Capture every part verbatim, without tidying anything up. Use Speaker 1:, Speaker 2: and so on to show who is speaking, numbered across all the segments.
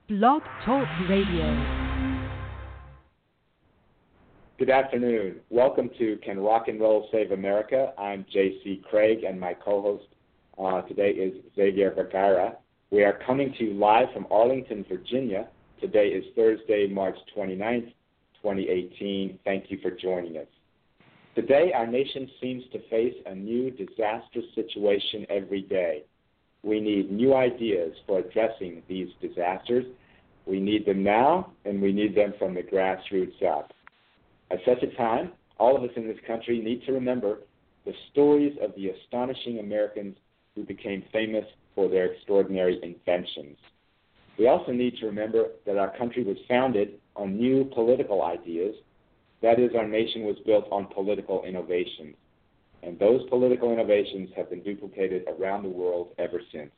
Speaker 1: Blog Talk Radio.
Speaker 2: Good afternoon. Welcome to Can Rock and Roll Save America? I'm J C Craig, and my co-host uh, today is Xavier Vergara. We are coming to you live from Arlington, Virginia. Today is Thursday, March twenty-ninth, twenty eighteen. Thank you for joining us. Today, our nation seems to face a new disastrous situation every day. We need new ideas for addressing these disasters. We need them now, and we need them from the grassroots up. At such a time, all of us in this country need to remember the stories of the astonishing Americans who became famous for their extraordinary inventions. We also need to remember that our country was founded on new political ideas. That is, our nation was built on political innovations. And those political innovations have been duplicated around the world ever since.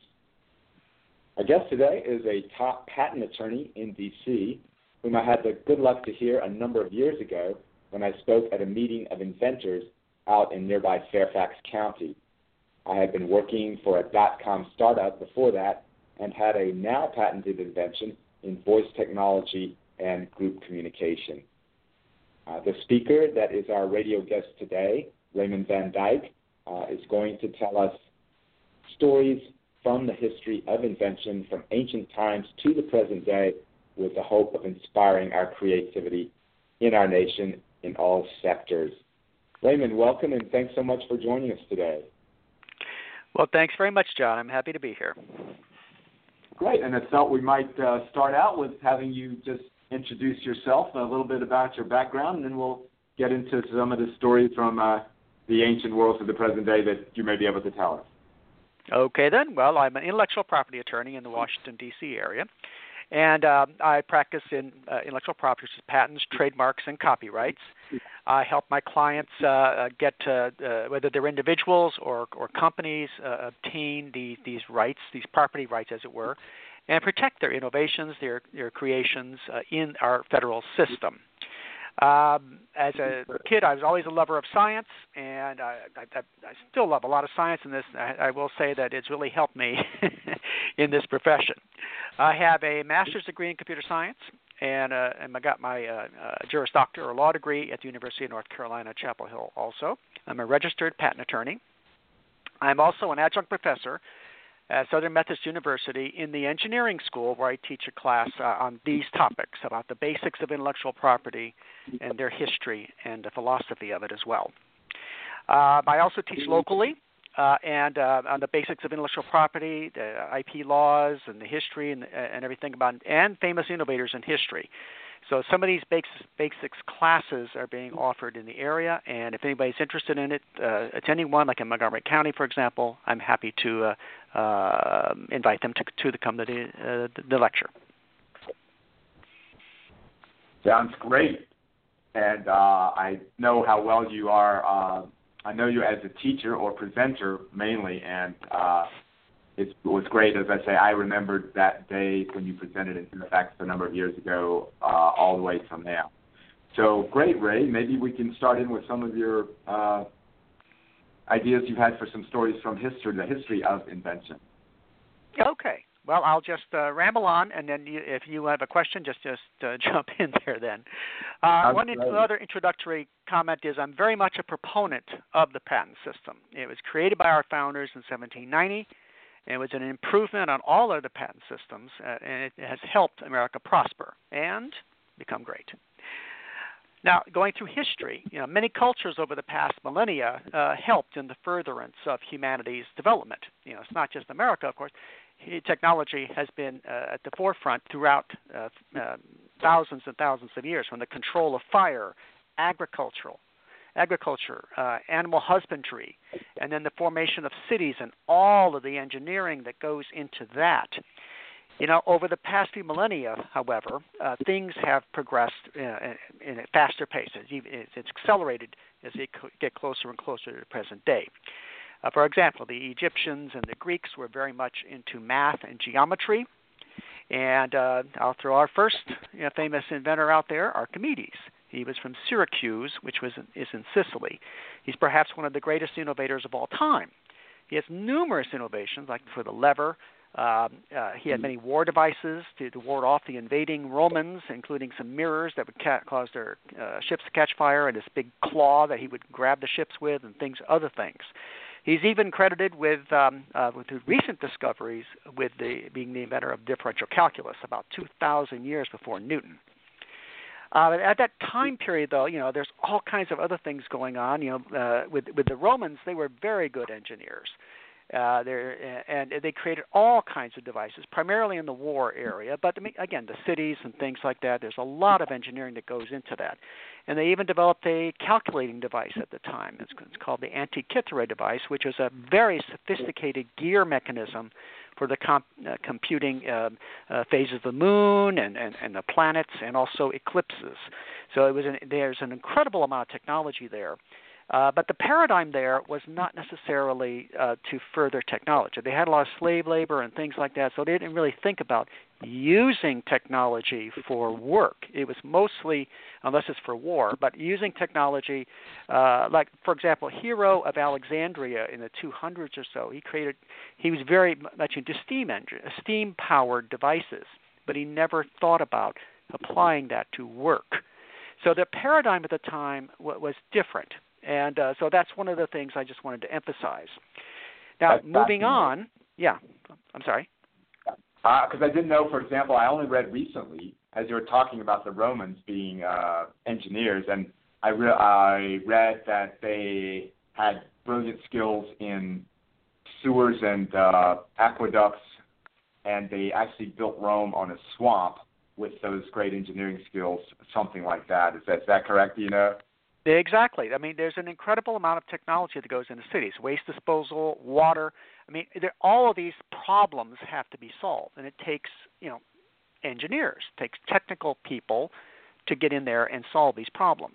Speaker 2: Our guest today is a top patent attorney in D C, whom I had the good luck to hear a number of years ago when I spoke at a meeting of inventors out in nearby Fairfax County. I had been working for a dot-com startup before that and had a now patented invention in voice technology and group communication. Uh, the speaker that is our radio guest today, Raymond Van Dyke, uh, is going to tell us stories from the history of invention from ancient times to the present day with the hope of inspiring our creativity in our nation in all sectors. Raymond, welcome, and thanks so much for joining us today.
Speaker 3: Well, thanks very much, John. I'm happy to be here.
Speaker 4: Great, and I thought we might uh, start out with having you just introduce yourself, a little bit about your background, and then we'll get into some of the stories from uh, the ancient world to the present day that you may be able to tell us.
Speaker 3: Okay, then. Well, I'm an intellectual property attorney in the Washington, D C area, and uh, I practice in uh, intellectual property, patents, trademarks, and copyrights. I help my clients uh, get, uh, uh, whether they're individuals or, or companies, uh, obtain the, these rights, these property rights, as it were, and protect their innovations, their, their creations uh, in our federal system. Um, as a kid, I was always a lover of science, and I, I, I still love a lot of science in this. I, I will say that it's really helped me in this profession. I have a master's degree in computer science, and, uh, and I got my uh, uh, Juris Doctor or law degree at the University of North Carolina, Chapel Hill also. I'm a registered patent attorney. I'm also an adjunct professor at Southern Methodist University in the engineering school, where I teach a class uh, on these topics about the basics of intellectual property and their history and the philosophy of it as well. Uh, I also teach locally uh, and uh, on the basics of intellectual property, the I P laws and the history and, and everything about, and famous innovators in history. So some of these basics, basics classes are being offered in the area, and if anybody's interested in it, uh, attending one, like in Montgomery County, for example, I'm happy to uh, uh, invite them to, to the, come to the, uh, the lecture.
Speaker 4: Sounds great. And uh, I know how well you are. Uh, I know you as a teacher or presenter mainly, and uh, it was great. As I say, I remembered that day when you presented in Fairfax a number of years ago, uh, all the way from now. So great, Ray. Maybe we can start in with some of your uh, ideas you've had for some stories from history, the history of invention.
Speaker 3: Okay. Well, I'll just uh, ramble on, and then you, if you have a question, just just uh, jump in there then. Uh, one in, other introductory comment is I'm very much a proponent of the patent system. It was created by our founders in seventeen ninety. It was an improvement on all other patent systems, uh, and it has helped America prosper and become great. Now, going through history, you know, many cultures over the past millennia uh, helped in the furtherance of humanity's development. You know, it's not just America, of course. Technology has been uh, at the forefront throughout uh, uh, thousands and thousands of years, from the control of fire, agricultural, agriculture, uh, animal husbandry, and then the formation of cities and all of the engineering that goes into that. You know, over the past few millennia, however, uh, things have progressed uh, in, in a faster pace. It's, it's accelerated as they get closer and closer to the present day. Uh, for example, the Egyptians and the Greeks were very much into math and geometry. And uh, I'll throw our first you know, famous inventor out there, Archimedes. He was from Syracuse, which was in, is in Sicily. He's perhaps one of the greatest innovators of all time. He has numerous innovations, like for the lever, Um, uh, he had many war devices to, to ward off the invading Romans, including some mirrors that would ca- cause their uh, ships to catch fire, and this big claw that he would grab the ships with, and things, other things. He's even credited with, um, uh, with his recent discoveries with the, being the inventor of differential calculus about two thousand years before Newton. Uh, at that time period, though, you know, there's all kinds of other things going on. You know, uh, with with the Romans, they were very good engineers. Uh, and they created all kinds of devices, primarily in the war area. But again, the cities and things like that, there's a lot of engineering that goes into that. And they even developed a calculating device at the time. It's, it's called the Antikythera device, which is a very sophisticated gear mechanism for the comp, uh, computing uh, uh, phases of the moon and, and, and the planets and also eclipses. So it was an, there's an incredible amount of technology there. Uh, but the paradigm there was not necessarily uh, to further technology. They had a lot of slave labor and things like that, so they didn't really think about using technology for work. It was mostly, unless it's for war, but using technology, uh, like, for example, Hero of Alexandria in the two hundreds or so, he created, he was very much into steam engine, steam-powered devices, but he never thought about applying that to work. So the paradigm at the time w- was different. And uh, so that's one of the things I just wanted to emphasize. Now,
Speaker 4: That's
Speaker 3: moving on, yeah, I'm sorry.
Speaker 4: Because uh, I didn't know, for example, I only read recently, as you were talking about the Romans being uh, engineers, and I, re- I read that they had brilliant skills in sewers and uh, aqueducts, and they actually built Rome on a swamp with those great engineering skills, something like that. Is that, is that correct, do you know?
Speaker 3: Exactly. I mean, there's an incredible amount of technology that goes into cities, waste disposal, water. I mean, all of these problems have to be solved, and it takes, you know, engineers, it takes technical people to get in there and solve these problems.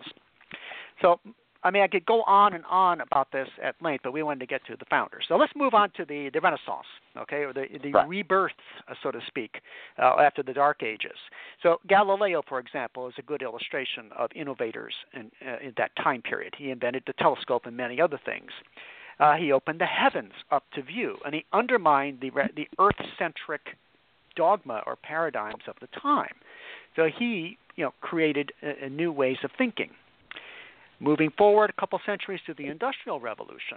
Speaker 3: So, I mean, I could go on and on about this at length, but we wanted to get to the founders. So let's move on to the, the Renaissance, okay, or the, the
Speaker 4: right.
Speaker 3: rebirth, uh, so to speak, uh, after the Dark Ages. So Galileo, for example, is a good illustration of innovators in, uh, in that time period. He invented the telescope and many other things. Uh, he opened the heavens up to view, and he undermined the, the Earth-centric dogma or paradigms of the time. So he, you know, created uh, new ways of thinking. Moving forward a couple centuries to the Industrial Revolution,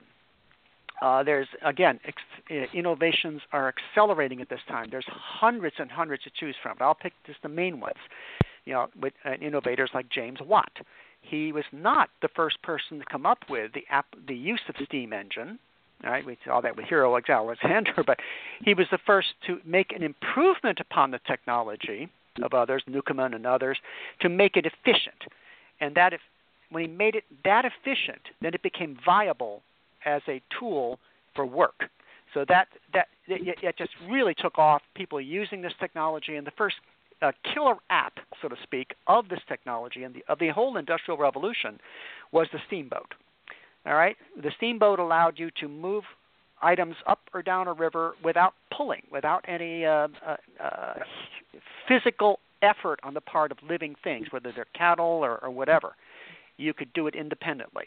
Speaker 3: uh, there's, again, ex- innovations are accelerating at this time. There's hundreds and hundreds to choose from, but I'll pick just the main ones, you know, with uh, innovators like James Watt. He was not the first person to come up with the, ap- the use of steam engine. All right, we saw that with Hero Alexander, but he was the first to make an improvement upon the technology of others, Newcomen and others, to make it efficient. And that if when he made it that efficient, then it became viable as a tool for work. So that that it, it just really took off. People using this technology, and the first uh, killer app, so to speak, of this technology and the, of the whole Industrial Revolution was the steamboat. All right, the steamboat allowed you to move items up or down a river without pulling, without any uh, uh, uh, physical effort on the part of living things, whether they're cattle or, or whatever. You could do it independently.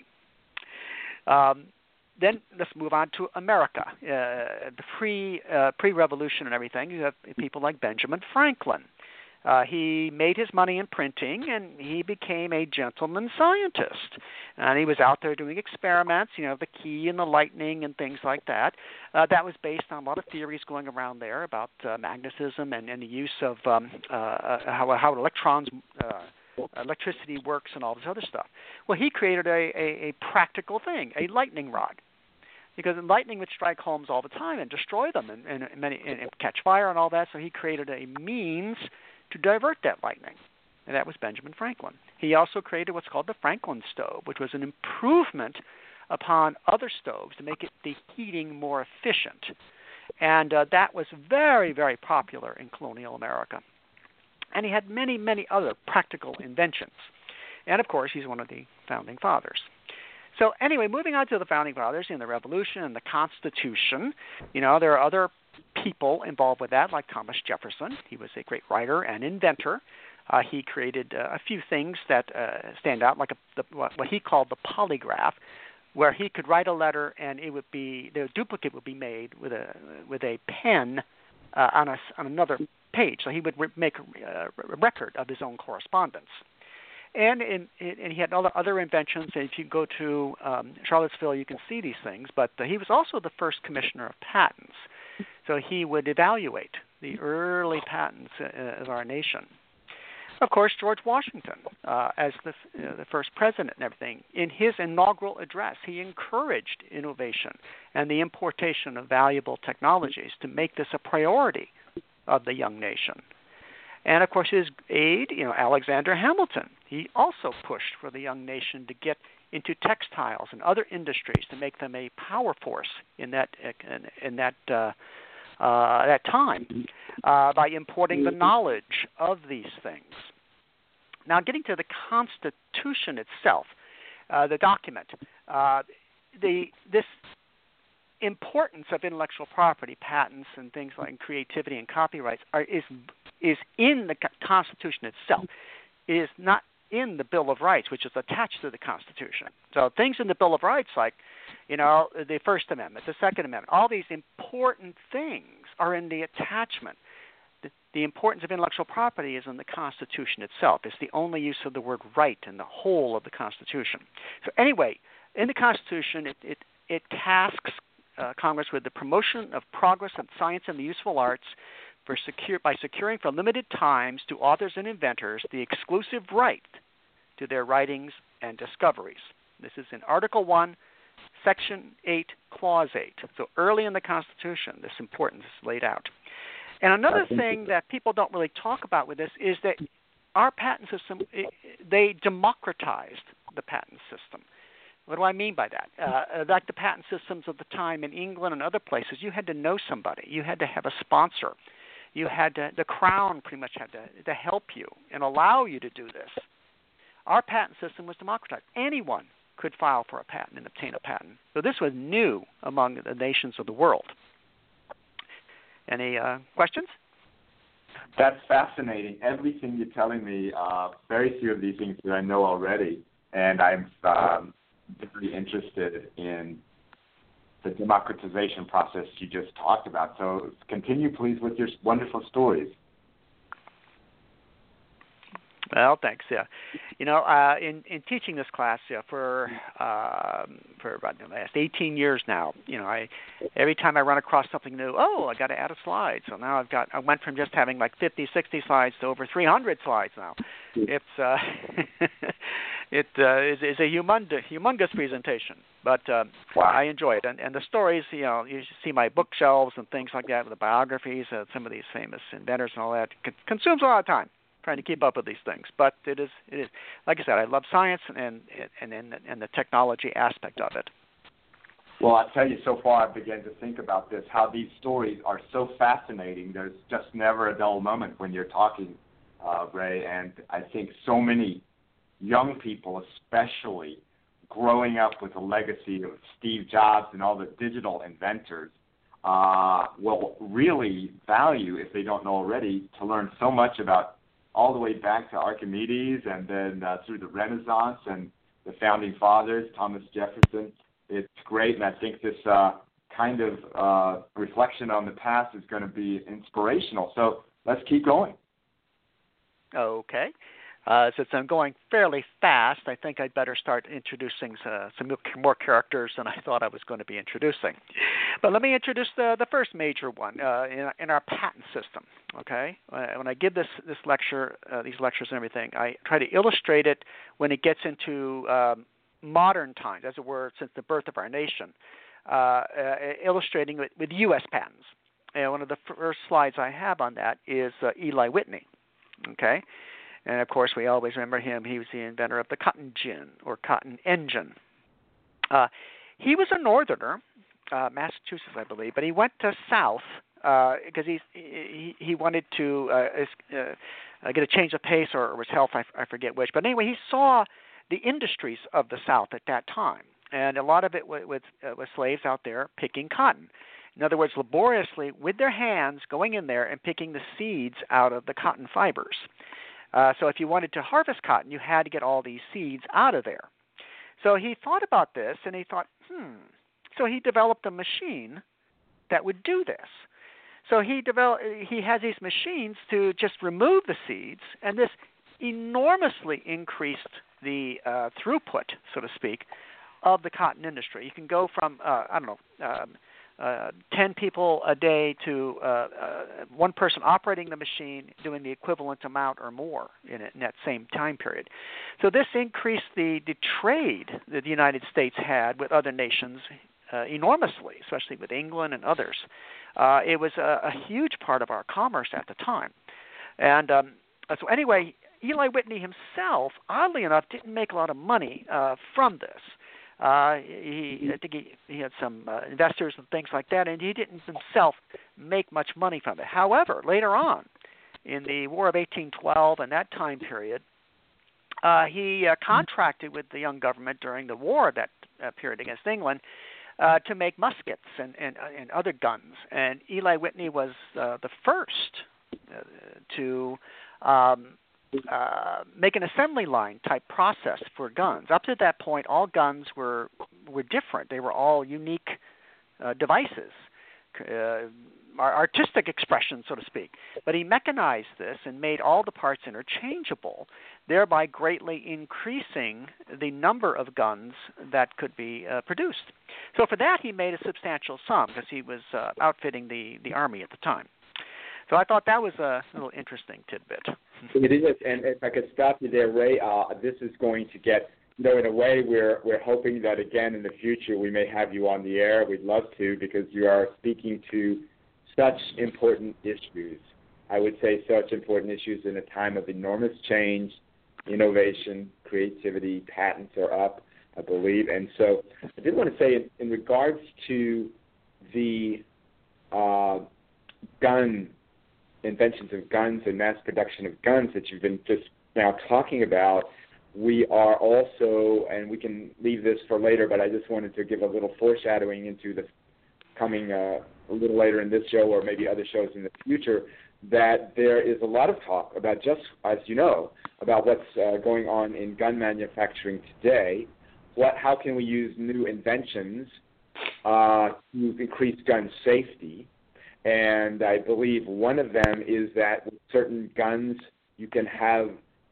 Speaker 3: Um, then let's move on to America. Uh, the pre, uh, pre-revolution and everything, you have people like Benjamin Franklin. Uh, he made his money in printing, and he became a gentleman scientist. And he was out there doing experiments, you know, the key and the lightning and things like that. Uh, that was based on a lot of theories going around there about uh, magnetism and, and the use of um, uh, how, how electrons uh, electricity works and all this other stuff. Well, he created a, a, a practical thing, a lightning rod, because lightning would strike homes all the time and destroy them and, and, many, and, and catch fire and all that. So he created a means to divert that lightning, and that was Benjamin Franklin. He also created what's called the Franklin stove, which was an improvement upon other stoves to make it the heating more efficient. And uh, that was very, very popular in colonial America. And he had many, many other practical inventions. And, of course, he's one of the founding fathers. So, anyway, moving on to the founding fathers in the Revolution and the Constitution, you know, there are other people involved with that, like Thomas Jefferson. He was a great writer and inventor. Uh, he created uh, a few things that uh, stand out, like a, the, what, what he called the polygraph, where he could write a letter and it would be, the duplicate would be made with a with a pen uh, on, a, on another page. So he would re- make a, a record of his own correspondence. And in, in, and he had other, other inventions. If you go to um, Charlottesville, you can see these things. But uh, he was also the first commissioner of patents. So he would evaluate the early patents uh, of our nation. Of course, George Washington, uh, as the, uh, the first president and everything, in his inaugural address, he encouraged innovation and the importation of valuable technologies to make this a priority of the young nation. And, of course, his aide, you know, Alexander Hamilton, he also pushed for the young nation to get into textiles and other industries to make them a power force in that in, in that uh, uh, that time uh, by importing the knowledge of these things. Now, getting to the Constitution itself, uh, the document, uh, the this importance of intellectual property, patents, and things like creativity and copyrights are, is is in the Constitution itself. It is not in the Bill of Rights, which is attached to the Constitution. So things in the Bill of Rights, like, you know, the First Amendment, the Second Amendment, all these important things are in the attachment. The, the importance of intellectual property is in the Constitution itself. It's the only use of the word right in the whole of the Constitution. So anyway, in the Constitution, it, it, it tasks uh, Congress with the promotion of progress in science and the useful arts for secure, by securing for limited times to authors and inventors the exclusive right to their writings and discoveries. This is in Article one, Section eight, Clause eight. So early in the Constitution, this importance is laid out. And another thing that people don't really talk about with this is that our patent system, it, they democratized the patent system. What do I mean by that? Uh, like the patent systems of the time in England and other places, you had to know somebody. You had to have a sponsor. You had to, the Crown pretty much had to, to help you and allow you to do this. Our patent system was democratized. Anyone could file for a patent and obtain a patent. So this was new among the nations of the world. Any uh, questions?
Speaker 4: That's fascinating. Everything you're telling me, uh, very few of these things that I know already, and I'm um, very interested in the democratization process you just talked about. So continue, please, with your wonderful stories.
Speaker 3: Well, thanks. Yeah, you know, uh, in in teaching this class, yeah, for um, for about the last eighteen years now, you know, I every time I run across something new, oh, I got to add a slide. So now I've got I went from just having like fifty, sixty slides to over three hundred slides now. It's uh, it uh, is, is a humongous, humongous presentation, but uh,
Speaker 4: wow.
Speaker 3: I enjoy it. And and the stories, you know, you see my bookshelves and things like that, with the biographies of some of these famous inventors and all that. It consumes a lot of time trying to keep up with these things, but it is it is like I said, I love science and and and, and the technology aspect of it.
Speaker 4: Well, I tell you, so far I've begun to think about this, how these stories are so fascinating. There's just never a dull moment when you're talking, uh, Ray, and I think so many young people, especially growing up with the legacy of Steve Jobs and all the digital inventors, uh, will really value, if they don't know already, to learn so much about all the way back to Archimedes and then uh, through the Renaissance and the founding fathers, Thomas Jefferson. It's great, and I think this uh, kind of uh, reflection on the past is going to be inspirational. So let's keep going.
Speaker 3: Okay. Uh, since I'm going fairly fast, I think I'd better start introducing uh, some more characters than I thought I was going to be introducing. But let me introduce the, the first major one uh, in, in our patent system. Okay, uh, when I give this this lecture, uh, these lectures and everything, I try to illustrate it when it gets into um, modern times, as it were, since the birth of our nation, uh, uh, illustrating it with U S patents. And one of the first slides I have on that is uh, Eli Whitney. Okay. And, of course, we always remember him. He was the inventor of the cotton gin or cotton engine. Uh, he was a northerner, uh, Massachusetts, I believe, but he went to South because uh, he he wanted to uh, uh, get a change of pace, or, or his health, I, I forget which. But anyway, he saw the industries of the South at that time, and a lot of it was, with, uh, was slaves out there picking cotton. In other words, laboriously, with their hands, going in there and picking the seeds out of the cotton fibers. Uh, so if you wanted to harvest cotton, you had to get all these seeds out of there. So he thought about this, and he thought, hmm. So he developed a machine that would do this. So he developed. He has these machines to just remove the seeds, and this enormously increased the uh, throughput, so to speak, of the cotton industry. You can go from uh, I don't know. Um, Uh, ten people a day to uh, uh, one person operating the machine doing the equivalent amount or more in, it, in that same time period. So this increased the, the trade that the United States had with other nations uh, enormously, especially with England and others. Uh, it was a, a huge part of our commerce at the time. And um, so anyway, Eli Whitney himself, oddly enough, didn't make a lot of money uh, from this. Uh, he, I think he, he had some uh, investors and things like that, and he didn't himself make much money from it. However, later on, in the War of eighteen twelve and that time period, uh, he uh, contracted with the young government during the war of that uh, period against England uh, to make muskets and, and, and other guns. And Eli Whitney was uh, the first uh, to um, Uh, make an assembly line type process for guns. Up to that point, all guns were were different. They were all unique uh, devices, uh, artistic expressions, so to speak. But he mechanized this and made all the parts interchangeable, thereby greatly increasing the number of guns that could be uh, produced. So for that, he made a substantial sum because he was uh, outfitting the, the army at the time. So I thought that was a little interesting tidbit.
Speaker 2: It is, and if I could stop you there, Ray, uh, this is going to get, you know, in a way we're we're hoping that again in the future we may have you on the air. We'd love to because you are speaking to such important issues. I would say such important issues in a time of enormous change, innovation, creativity, patents are up, I believe. And so I did want to say in, in regards to the uh, gun inventions of guns and mass production of guns that you've been just now talking about, we are also, and we can leave this for later, but I just wanted to give a little foreshadowing into the coming uh, a little later in this show or maybe other shows in the future, that there is a lot of talk about, just as you know, about what's uh, going on in gun manufacturing today. What, how can we use new inventions uh, to increase gun safety? And I believe one of them is that with certain guns you can have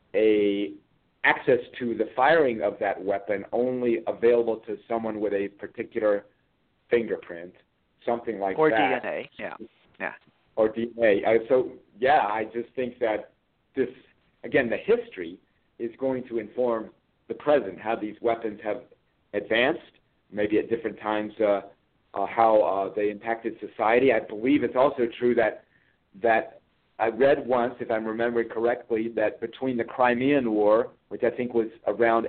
Speaker 2: a access to the firing of that weapon only available to someone with a particular fingerprint, something like
Speaker 3: or
Speaker 2: that.
Speaker 3: Or D N A, yeah. yeah.
Speaker 2: Or D N A. Uh, so, yeah, I just think that this, again, the history is going to inform the present, how these weapons have advanced, maybe at different times uh, Uh, how uh, they impacted society. I believe it's also true that that I read once, if I'm remembering correctly, that between the Crimean War, which I think was around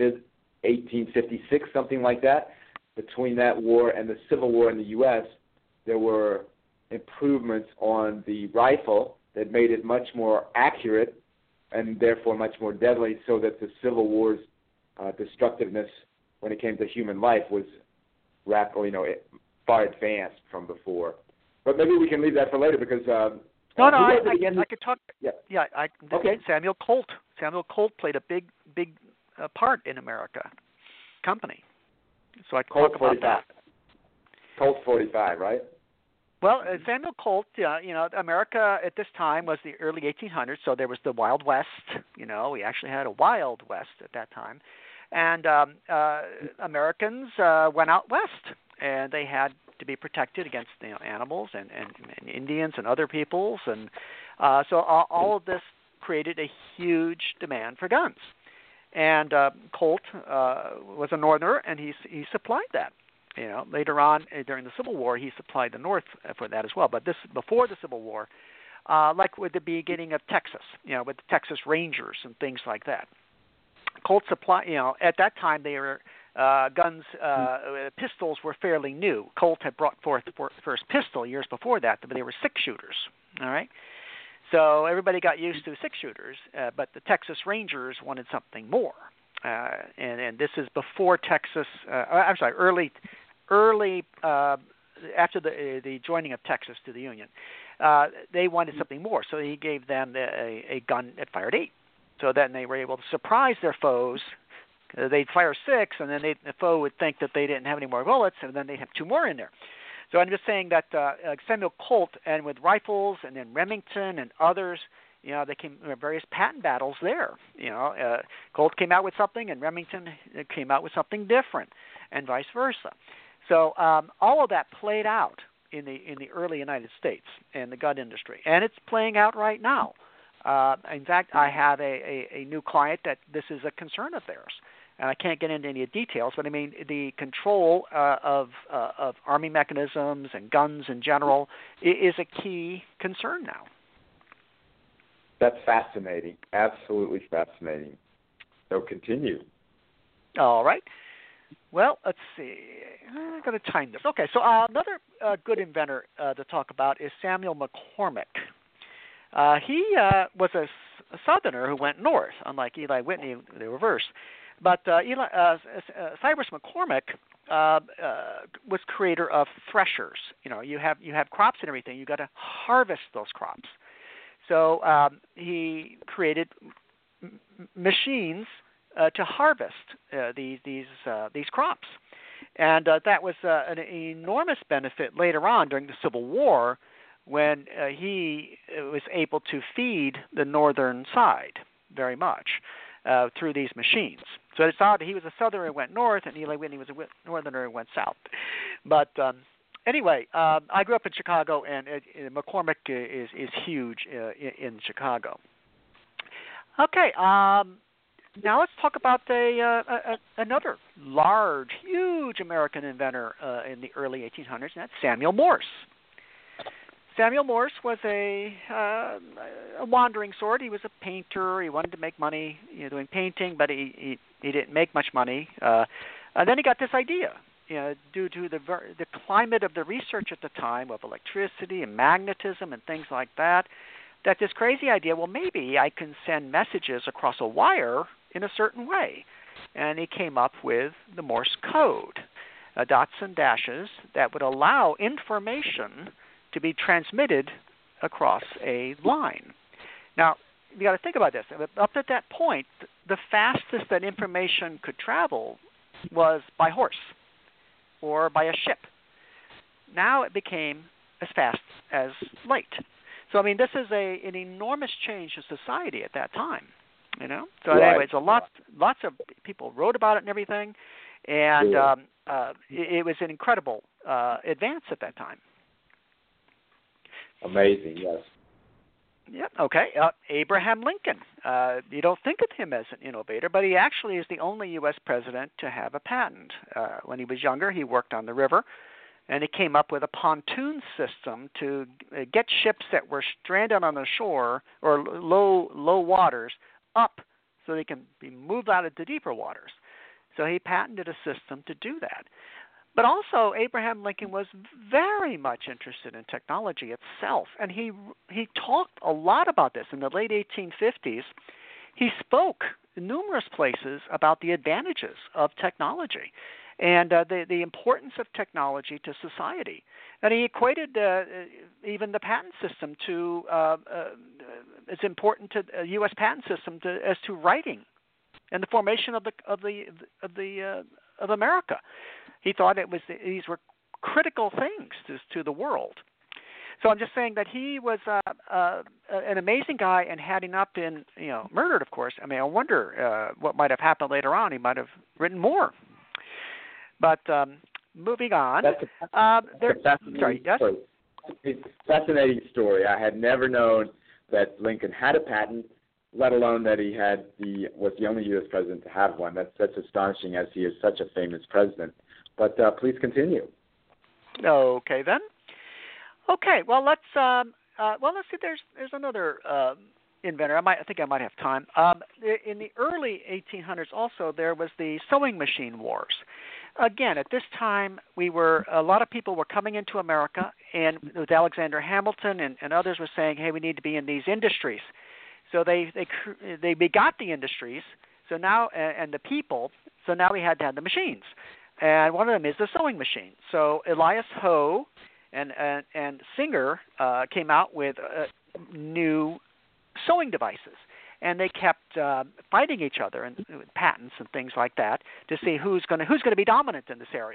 Speaker 2: eighteen fifty-six, something like that, between that war and the Civil War in the U S, there were improvements on the rifle that made it much more accurate and therefore much more deadly, so that the Civil War's uh, destructiveness when it came to human life was Rap, or, you know, it, far advanced from before. But maybe we can leave that for later because... Um,
Speaker 3: no, no,
Speaker 2: uh,
Speaker 3: I, I, I could talk...
Speaker 2: Yeah,
Speaker 3: yeah I,
Speaker 2: okay.
Speaker 3: Samuel Colt. Samuel Colt played a big, big uh, part in America company. So I could
Speaker 2: Colt
Speaker 3: talk about that.
Speaker 2: Colt forty-five, right?
Speaker 3: Well, uh, Samuel Colt, uh, you know, America at this time was the early eighteen hundreds, so there was the Wild West. You know, we actually had a Wild West at that time. And um, uh, Americans uh, went out west, and they had to be protected against, you know, animals and, and, and Indians and other peoples. And uh, so all, all of this created a huge demand for guns. And uh, Colt uh, was a Northerner, and he, he supplied that. You know, later on uh, during the Civil War, he supplied the North for that as well. But this before the Civil War, uh, like with the beginning of Texas, you know, with the Texas Rangers and things like that. Colt supply, you know, at that time they were uh, guns, uh, pistols were fairly new. Colt had brought forth the first pistol years before that, but they were six shooters. All right, so everybody got used to six shooters, uh, but the Texas Rangers wanted something more, uh, and and this is before Texas. Uh, I'm sorry, early, early uh, after the uh, the joining of Texas to the Union, uh, they wanted something more. So he gave them the, a, a gun that fired eight. So then they were able to surprise their foes. Uh, they'd fire six, and then they, the foe would think that they didn't have any more bullets, and then they'd have two more in there. So I'm just saying that uh, like Samuel Colt and with rifles, and then Remington and others, you know, they came there were various patent battles there. You know, uh, Colt came out with something, and Remington came out with something different, and vice versa. So um, all of that played out in the in the early United States and the gun industry, and it's playing out right now. Uh, in fact, I have a, a, a new client that this is a concern of theirs. And I can't get into any details, but I mean the control uh, of uh, of army mechanisms and guns in general is a key concern now.
Speaker 2: That's fascinating, absolutely fascinating. So continue.
Speaker 3: All right. Well, let's see. I'm going to time this. Okay, so uh, another uh, good inventor uh, to talk about is Samuel McCormick. Uh, he uh, was a, a Southerner who went north, unlike Eli Whitney, the reverse. But uh, Eli, uh, uh, Cyrus McCormick uh, uh, was creator of threshers. You know, you have you have crops and everything. You got to harvest those crops. So um, he created m- machines uh, to harvest uh, these these uh, these crops, and uh, that was uh, an enormous benefit later on during the Civil War, when uh, he was able to feed the northern side very much uh, through these machines. So it's odd, he was a Southerner who went north, and Eli Whitney was a Northerner who went south. But um, anyway, um, I grew up in Chicago, and uh, McCormick is is huge uh, in, in Chicago. Okay, um, now let's talk about a, uh, a, another large, huge American inventor uh, in the early eighteen hundreds, and that's Samuel Morse. Samuel Morse was a uh, a wandering sort. He was a painter. He wanted to make money, you know, doing painting, but he he, he didn't make much money. Uh, and then he got this idea, you know, due to the ver- the climate of the research at the time of electricity and magnetism and things like that, that this crazy idea, well, maybe I can send messages across a wire in a certain way. And he came up with the Morse code, uh, dots and dashes that would allow information to be transmitted across a line. Now, you got to think about this. Up at that point, the fastest that information could travel was by horse or by a ship. Now it became as fast as light. So, I mean, this is a an enormous change in society at that time. You know. So,
Speaker 2: right.
Speaker 3: anyways, a lot, lots of people wrote about it and everything, and
Speaker 2: yeah.
Speaker 3: um, uh, it, it was an incredible uh, advance at that time.
Speaker 2: Amazing, yes.
Speaker 3: Yep. Okay. Uh, Abraham Lincoln. Uh, you don't think of him as an innovator, but he actually is the only U S president to have a patent. Uh, when he was younger, he worked on the river, and he came up with a pontoon system to get ships that were stranded on the shore or low low waters up so they can be moved out into deeper waters. So he patented a system to do that. But also, Abraham Lincoln was very much interested in technology itself, and he he talked a lot about this in the late eighteen fifties. He spoke in numerous places about the advantages of technology and uh, the the importance of technology to society. And he equated uh, even the patent system to uh, uh, as important to a U S patent system to, as to writing and the formation of the of the of the uh, of America. He thought it was these were critical things to, to the world. So I'm just saying that he was uh, uh, an amazing guy, and had he not been, you know, murdered, of course, I mean, I wonder uh, what might have happened later on. He might have written more. But um, moving on.
Speaker 2: That's a,
Speaker 3: uh, there,
Speaker 2: that's a fascinating
Speaker 3: sorry, yes?
Speaker 2: story. It's a fascinating story. I had never known that Lincoln had a patent, let alone that he had the was the only U S president to have one. That's that's astonishing, as he is such a famous president. But uh, please continue.
Speaker 3: Okay then. Okay, well let's um, uh, well let's see. There's there's another uh, inventor. I might I think I might have time. Um, in the early eighteen hundreds, also there was the sewing machine wars. Again, at this time, we were a lot of people were coming into America, and with Alexander Hamilton and, and others were saying, hey, we need to be in these industries. So they they they begot the industries. So now and the people. So now we had to have the machines. And one of them is the sewing machine. So Elias Howe and and, and Singer uh, came out with uh, new sewing devices, and they kept uh, fighting each other and with patents and things like that to see who's going to who's going to be dominant in this area.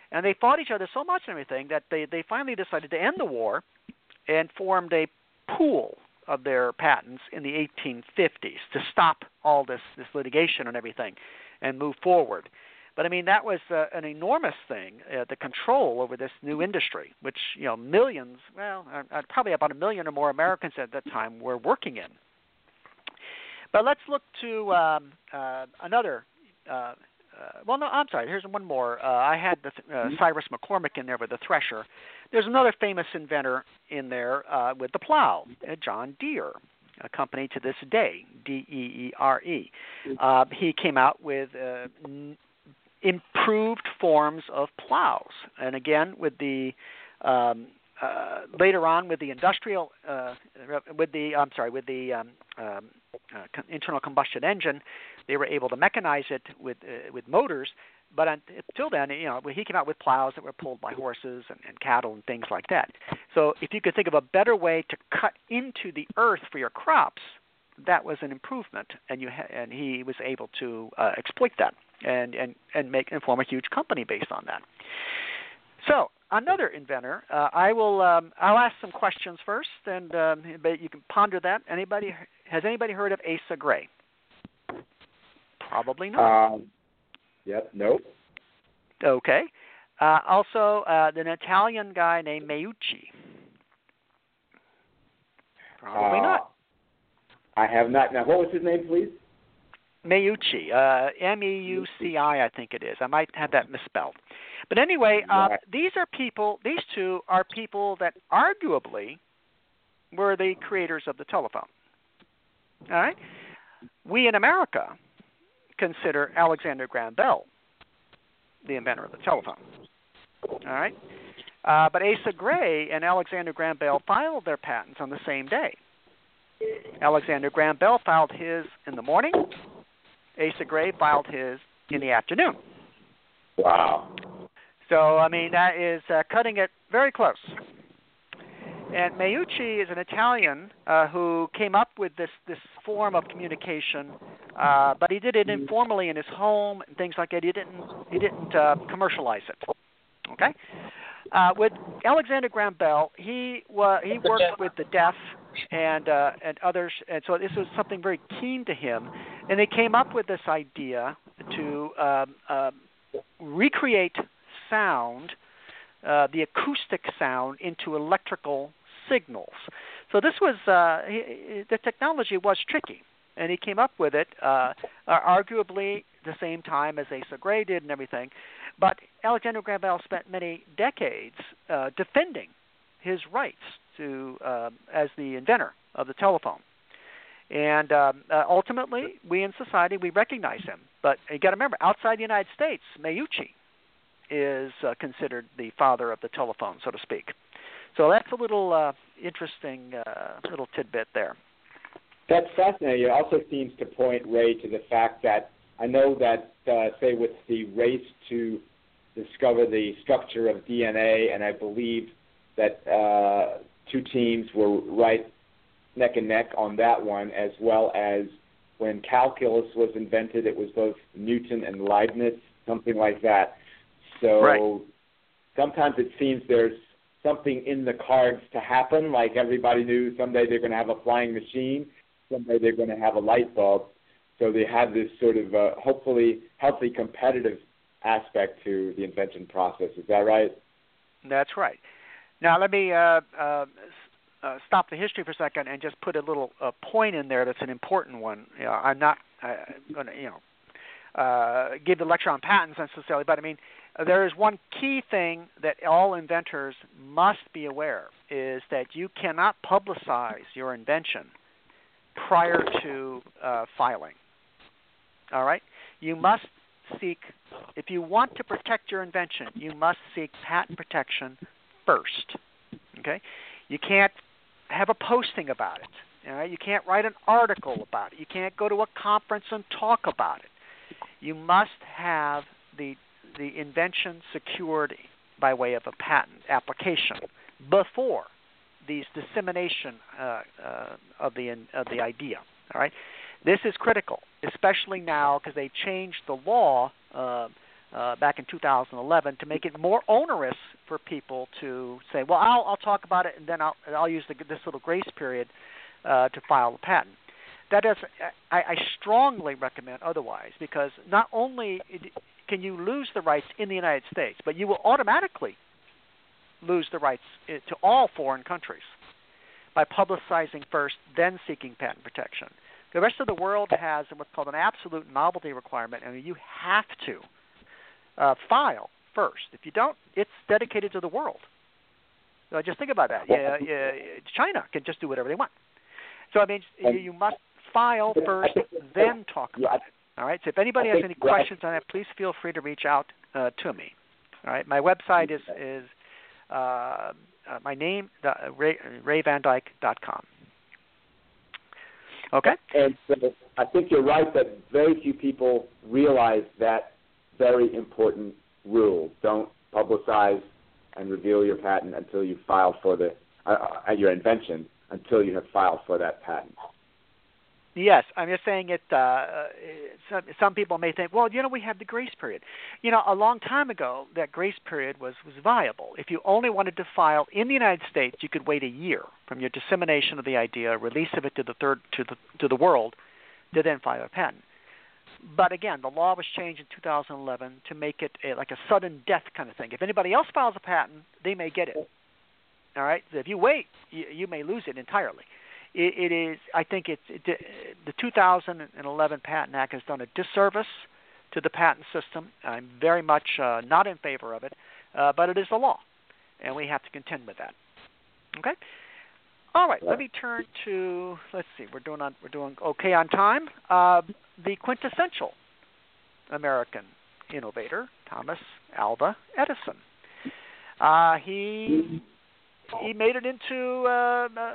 Speaker 3: And they fought each other so much and everything that they, they finally decided to end the war and formed a pool of their patents in the eighteen fifties to stop all this, this litigation and everything and move forward. But, I mean, that was uh, an enormous thing, uh, the control over this new industry, which, you know, millions, well, uh, probably about a million or more Americans at that time were working in. But let's look to um, uh, another uh, Uh, well, no, I'm sorry. Here's one more. Uh, I had the, uh, Cyrus McCormick in there with the thresher. There's another famous inventor in there uh, with the plow, uh, John Deere, a company to this day, D E E R E. Uh, he came out with uh, n- improved forms of plows, and again with the um, uh, later on with the industrial, uh, with the I'm sorry, with the um, um, uh, con- internal combustion engine. They were able to mechanize it with uh, with motors, but until then, you know, he came out with plows that were pulled by horses and, and cattle and things like that. So, if you could think of a better way to cut into the earth for your crops, that was an improvement, and you ha- and he was able to uh, exploit that and, and and make and form a huge company based on that. So, another inventor. Uh, I will. Um, I'll ask some questions first, and um, but you can ponder that. Anybody has anybody heard of Asa Gray? Probably not.
Speaker 2: Um, yep, nope.
Speaker 3: Okay. Uh, also, uh, an Italian guy named Meucci. Probably
Speaker 2: uh,
Speaker 3: not.
Speaker 2: I have not. Now, what was his name, please?
Speaker 3: Meucci. Uh, M E U C I, I think it is. I might have that misspelled. But anyway, uh,
Speaker 2: Right.
Speaker 3: these are people, these two are people that arguably were the creators of the telephone. All right? We in America consider Alexander Graham Bell the inventor of the telephone. All right? Uh, but Asa Gray and Alexander Graham Bell filed their patents on the same day. Alexander Graham Bell filed his in the morning. Asa Gray filed his in the afternoon.
Speaker 2: Wow.
Speaker 3: So, I mean, that is uh, cutting it very close. And Meucci is an Italian uh, who came up with this, this form of communication, uh, but he did it informally in his home and things like that. He didn't he didn't uh, commercialize it. Okay. Uh, with Alexander Graham Bell, he wa- he worked with the deaf and uh, and others, and so this was something very keen to him. And they came up with this idea to um, uh, recreate sound. Uh, the acoustic sound into electrical signals. So this was, uh, he, the technology was tricky, and he came up with it uh, uh, arguably the same time as Asa Gray did and everything. But Alexander Graham Bell spent many decades uh, defending his rights to uh, as the inventor of the telephone. And um, uh, ultimately, we in society, we recognize him. But you got to remember, outside the United States, Meucci is uh, considered the father of the telephone, so to speak. So that's a little uh, interesting uh, little tidbit there.
Speaker 2: That's fascinating. It also seems to point, Ray, to the fact that I know that, uh, say, with the race to discover the structure of D N A, and I believe that uh, two teams were right neck and neck on that one, as well as when calculus was invented, it was both Newton and Leibniz, something like that. So right. Sometimes it seems there's something in the cards to happen, like everybody knew someday they're going to have a flying machine, someday they're going to have a light bulb. So they have this sort of uh, hopefully healthy competitive aspect to the invention process. Is that right? That's
Speaker 3: right. Now let me uh, uh, uh, stop the history for a second and just put a little uh, point in there that's an important one. You know, I'm not uh, going to, you know, uh, give the lecture on patents necessarily, but I mean, there is one key thing that all inventors must be aware is that you cannot publicize your invention prior to uh, filing. All right? You must seek, if you want to protect your invention, you must seek patent protection first. Okay? You can't have a posting about it. All right? You can't write an article about it. You can't go to a conference and talk about it. You must have the the invention secured by way of a patent application before the dissemination uh, uh, of the of the idea. All right, this is critical, especially now because they changed the law uh, uh, back in two thousand eleven to make it more onerous for people to say, well, I'll, I'll talk about it, and then I'll, I'll use the, this little grace period uh, to file a patent. That is, I, I strongly recommend otherwise, because not only can you lose the rights in the United States, but you will automatically lose the rights to all foreign countries by publicizing first, then seeking patent protection. The rest of the world has what's called an absolute novelty requirement, and you have to uh, file first. If you don't, it's dedicated to the world. So just think about that. Yeah, yeah, China can just do whatever they want. So I mean, you, you must file first, then talk about it. All right. So if anybody has any questions on that, please feel free to reach out uh, to me. All right. My website is is uh, uh, my name, uh, ray, ray van dyke dot com. Okay.
Speaker 2: And so I think you're right that very few people realize that very important rule. Don't publicize and reveal your patent until you file for the uh, your invention until you have filed for that patent.
Speaker 3: Yes, I'm just saying it. Uh, some, some people may think, well, you know, we have the grace period. You know, a long time ago, that grace period was, was viable. If you only wanted to file in the United States, you could wait a year from your dissemination of the idea, release of it to the third to the to the world, to then file a patent. But again, the law was changed in two thousand eleven to make it a, like a sudden death kind of thing. If anybody else files a patent, they may get it. All right. So if you wait, you, you may lose it entirely. It, it is. I think it's it, the two thousand eleven Patent Act has done a disservice to the patent system. I'm very much uh, not in favor of it, uh, but it is the law, and we have to contend with that. Okay. All right. Let me turn to. Let's see. We're doing on. We're doing okay on time. Uh, the quintessential American innovator, Thomas Alva Edison. Uh, he he made it into. Uh, uh,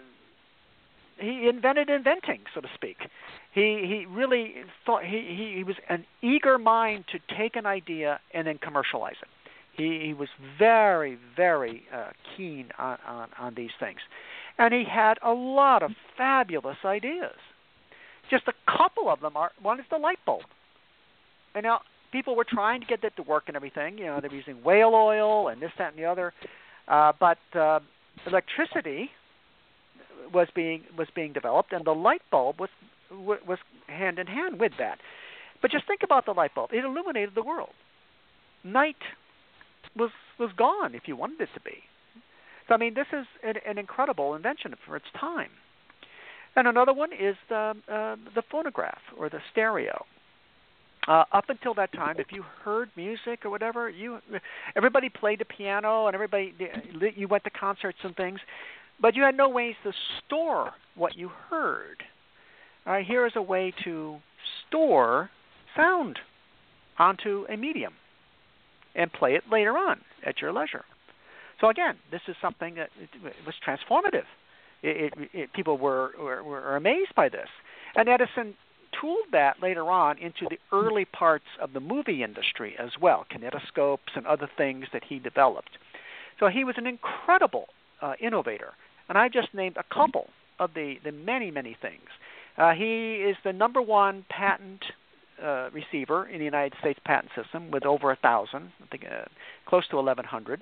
Speaker 3: He invented inventing, so to speak. He he really thought he, he, he was an eager mind to take an idea and then commercialize it. He he was very very uh, keen on, on on these things, and he had a lot of fabulous ideas. Just a couple of them are one is the light bulb. And now people were trying to get that to work and everything. You know, they were using whale oil and this, that, and the other, uh, but uh, electricity was being was being developed, and the light bulb was was hand in hand with that. But just think about the light bulb; it illuminated the world. Night was was gone if you wanted it to be. So I mean, this is an, an incredible invention for its time. And another one is the uh, the phonograph or the stereo. Uh, up until that time, if you heard music or whatever, you everybody played the piano and everybody you went to concerts and things. But you had no ways to store what you heard. All right, here is a way to store sound onto a medium and play it later on at your leisure. So again, this is something that was transformative. It, it, it, people were, were, were amazed by this. And Edison tooled that later on into the early parts of the movie industry as well, kinetoscopes and other things that he developed. So he was an incredible uh, innovator. And I just named a couple of the, the many, many things. Uh, he is the number one patent uh, receiver in the United States patent system with over a thousand, I think uh, close to eleven hundred.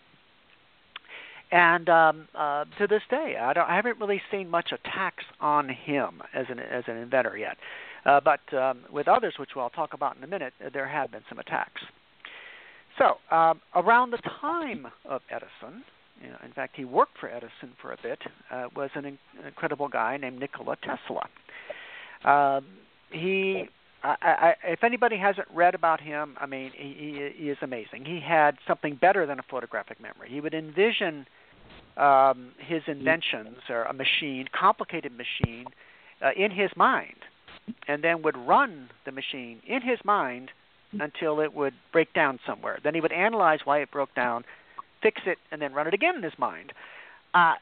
Speaker 3: And um, uh, to this day, I, don't, I haven't really seen much attacks on him as an as an inventor yet. Uh, but um, with others, which I'll talk about in a minute, uh, there have been some attacks. So um, around the time of Edison, you know, in fact, he worked for Edison for a bit, uh, was an in- incredible guy named Nikola Tesla. Um, he, I, I, if anybody hasn't read about him, I mean, he, he, he is amazing. He had something better than a photographic memory. He would envision um, his inventions, or a machine, complicated machine, uh, in his mind, and then would run the machine in his mind until it would break down somewhere. Then he would analyze why it broke down, fix it, and then run it again in his mind. Uh,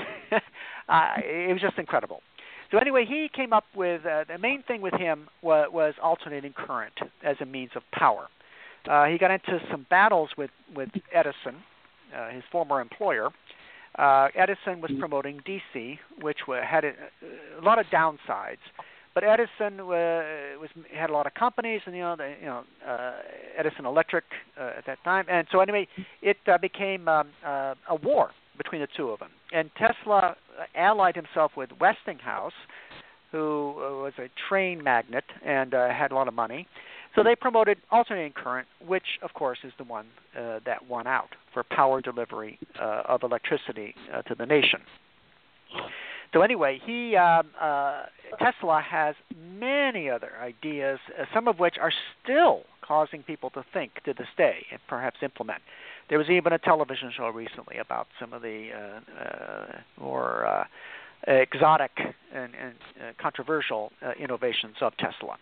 Speaker 3: uh, it was just incredible. So anyway, he came up with, uh, the main thing with him was, was alternating current as a means of power. Uh, he got into some battles with, with Edison, uh, his former employer. Uh, Edison was promoting D C, which had a, a lot of downsides, but Edison uh, was had a lot of companies, and you know, the, you know, uh, Edison Electric uh, at that time, and so anyway, it uh, became um, uh, a war between the two of them. And Tesla allied himself with Westinghouse, who uh, was a train magnate and uh, had a lot of money. So they promoted alternating current, which, of course, is the one uh, that won out for power delivery uh, of electricity uh, to the nation. So anyway, he um, uh, Tesla has many other ideas, uh, some of which are still causing people to think to this day and perhaps implement. There was even a television show recently about some of the uh, uh, more uh, exotic and, and uh, controversial uh, innovations of Tesla.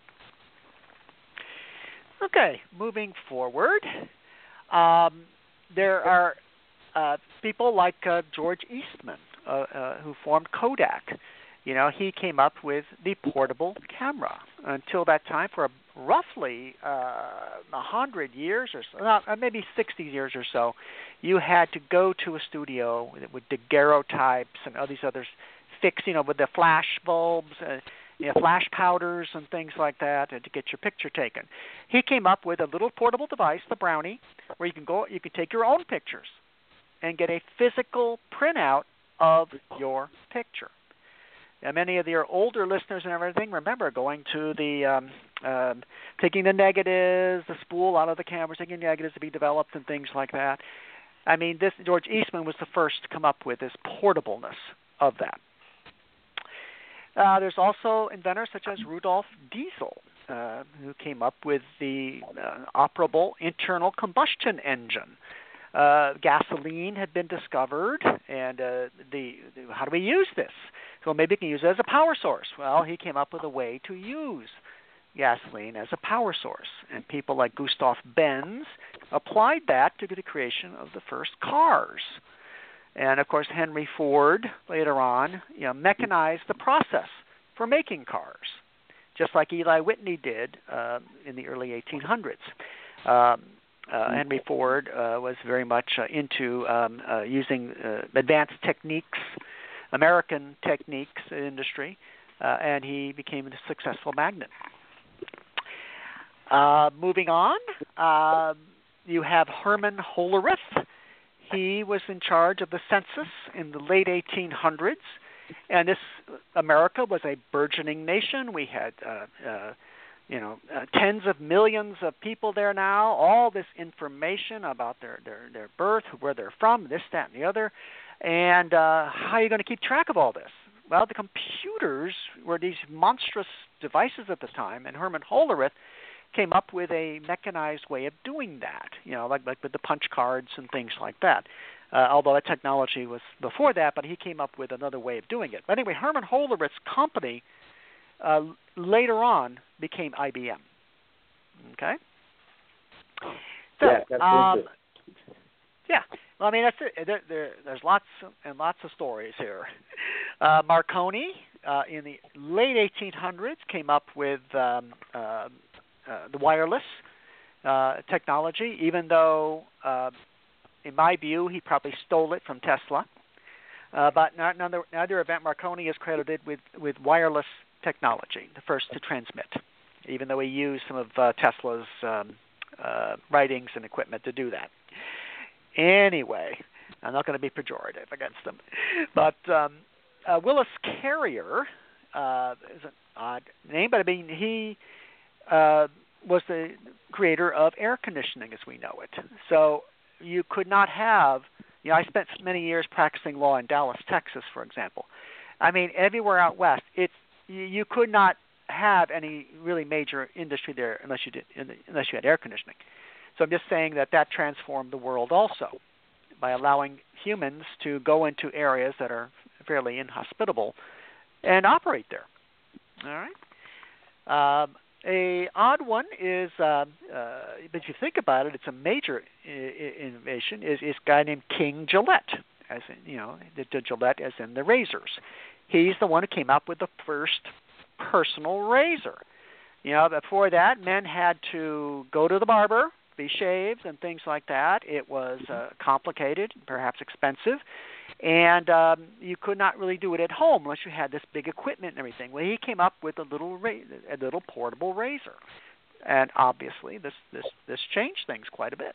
Speaker 3: Okay, moving forward, um, there are uh, people like uh, George Eastman, uh, uh, who formed Kodak. You know, he came up with the portable camera. Until that time, for a, roughly uh, a hundred years or so, not, maybe sixty years or so, you had to go to a studio with daguerreotypes and all these others fixed, you know, with the flash bulbs, uh, you know, flash powders and things like that, and to get your picture taken. He came up with a little portable device, the Brownie, where you can go, you can take your own pictures and get a physical printout of your picture. And many of your older listeners and everything remember going to the, um, uh, taking the negatives, the spool out of the cameras, taking negatives to be developed and things like that. I mean, this George Eastman was the first to come up with this portableness of that. Uh, there's also inventors such as Rudolf Diesel, uh, who came up with the uh, operable internal combustion engine. Uh, gasoline had been discovered, and uh, the, the how do we use this? So maybe we can use it as a power source. Well, he came up with a way to use gasoline as a power source, and people like Gustav Benz applied that to the creation of the first cars. And of course, Henry Ford later on, you know, mechanized the process for making cars, just like Eli Whitney did uh, in the early eighteen hundreds. Um, uh, Henry Ford uh, was very much uh, into um, uh, using uh, advanced techniques, American techniques in industry, uh, and he became a successful magnate. Uh, moving on, uh, you have Herman Hollerith. He was in charge of the census in the late eighteen hundreds, and this America was a burgeoning nation. We had, uh, uh, you know, uh, tens of millions of people there now. All this information about their their their birth, where they're from, this, that, and the other. And uh, how are you going to keep track of all this? Well, the computers were these monstrous devices at the time, and Herman Hollerith came up with a mechanized way of doing that, you know, like, like with the punch cards and things like that. Uh, although that technology was before that, but he came up with another way of doing it. But anyway, Herman Hollerith's company uh, later on became I B M. Okay? So,
Speaker 2: yeah, that's
Speaker 3: um, yeah. Well, I mean, that's it. There, there, there's lots and lots of stories here. Uh, Marconi, uh, in the late eighteen hundreds, came up with um, uh, Uh, the wireless uh, technology, even though, uh, in my view, he probably stole it from Tesla. Uh, but not, neither, neither event Marconi is credited with, with wireless technology, the first to transmit, even though he used some of uh, Tesla's um, uh, writings and equipment to do that. Anyway, I'm not going to be pejorative against them. But um, uh, Willis Carrier uh, is an odd name, but I mean, he... Uh, was the creator of air conditioning as we know it. So you could not have, you know, I spent many years practicing law in Dallas, Texas, for example. I mean, everywhere out west, it's, you, you could not have any really major industry there unless you did, unless you had air conditioning. So I'm just saying that that transformed the world also by allowing humans to go into areas that are fairly inhospitable and operate there. All right. Um, A odd one is, uh, uh, but if you think about it, it's a major I- innovation. Is is a guy named King Gillette, as in, you know, the, the Gillette as in the razors. He's the one who came up with the first personal razor. You know, before that, men had to go to the barber, be shaved, and things like that. It was uh, complicated, perhaps expensive, And um, you could not really do it at home unless you had this big equipment and everything. Well, he came up with a little ra- a little portable razor, and obviously this this this changed things quite a bit.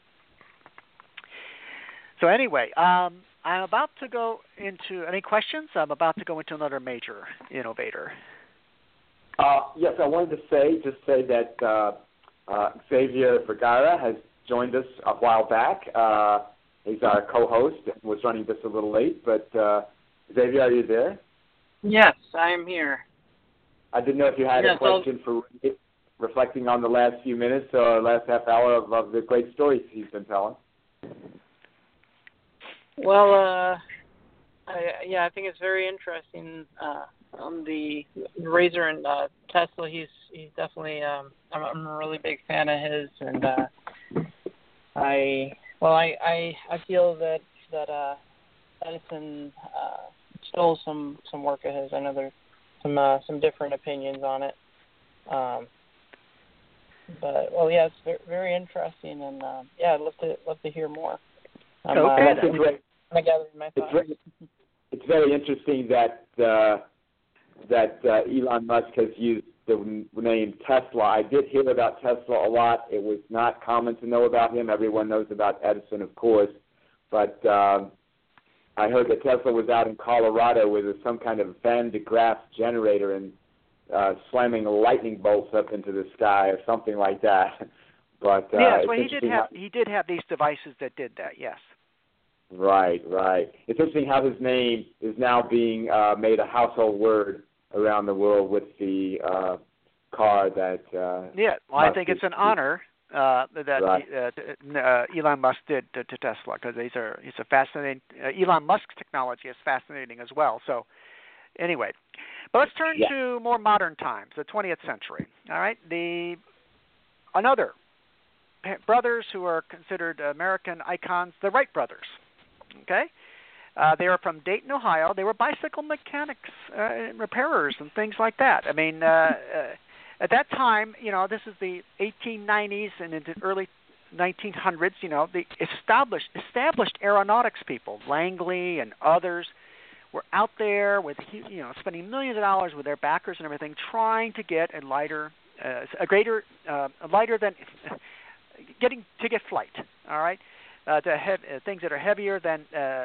Speaker 3: So anyway, um, I'm about to go into any questions. I'm about to go into another major innovator.
Speaker 2: Uh, yes, I wanted to say just say that uh, uh, Xavier Vergara has joined us a while back. Uh, He's our co-host and was running just a little late, but uh, Xavier, are you there?
Speaker 5: Yes, I am here.
Speaker 2: I didn't know if you had
Speaker 5: yes,
Speaker 2: a question I'll... for reflecting on the last few minutes or last half hour of, of the great stories he's been telling.
Speaker 5: Well, uh, I, yeah, I think it's very interesting uh, on the Razor and uh, Tesla. He's he's definitely um, I'm, I'm a really big fan of his, and uh, I. Well, I, I, I feel that that uh, Edison uh, stole some, some work of his. I know there's some uh, some different opinions on it, um, but well, yeah, it's very, very interesting, and uh, yeah, I'd love to love to hear more. I'm,
Speaker 3: okay,
Speaker 5: uh,
Speaker 2: that's great.
Speaker 5: I'm gathering my thoughts.
Speaker 2: It's very, it's very interesting that uh, that uh, Elon Musk has used the name Tesla. I did hear about Tesla a lot. It was not common to know about him. Everyone knows about Edison, of course. But um, I heard that Tesla was out in Colorado with some kind of Van de Graaff generator and uh, slamming lightning bolts up into the sky or something like that. But uh,
Speaker 3: yes, well, he did have
Speaker 2: how,
Speaker 3: he did have these devices that did that. Yes.
Speaker 2: Right, right. It's interesting how his name is now being uh, made a household word around the world with the uh, car that. Uh,
Speaker 3: yeah, well, I think it's an honor uh, that
Speaker 2: right.
Speaker 3: uh, uh, Elon Musk did to, to Tesla, because these are it's a fascinating. Uh, Elon Musk's technology is fascinating as well. So, anyway, but let's turn
Speaker 2: yeah.
Speaker 3: to more modern times, the twentieth century. All right, the another brothers who are considered American icons, the Wright brothers. Okay. Uh, they were from Dayton, Ohio. They were bicycle mechanics, uh, repairers, and things like that. I mean, uh, uh, at that time, you know, this is the eighteen nineties and into early nineteen hundreds. You know, the established established aeronautics people, Langley and others, were out there with, you know, spending millions of dollars with their backers and everything, trying to get a lighter, uh, a greater, uh, a lighter than getting to get flight. All right. Uh, to have uh, things that are heavier than uh, uh,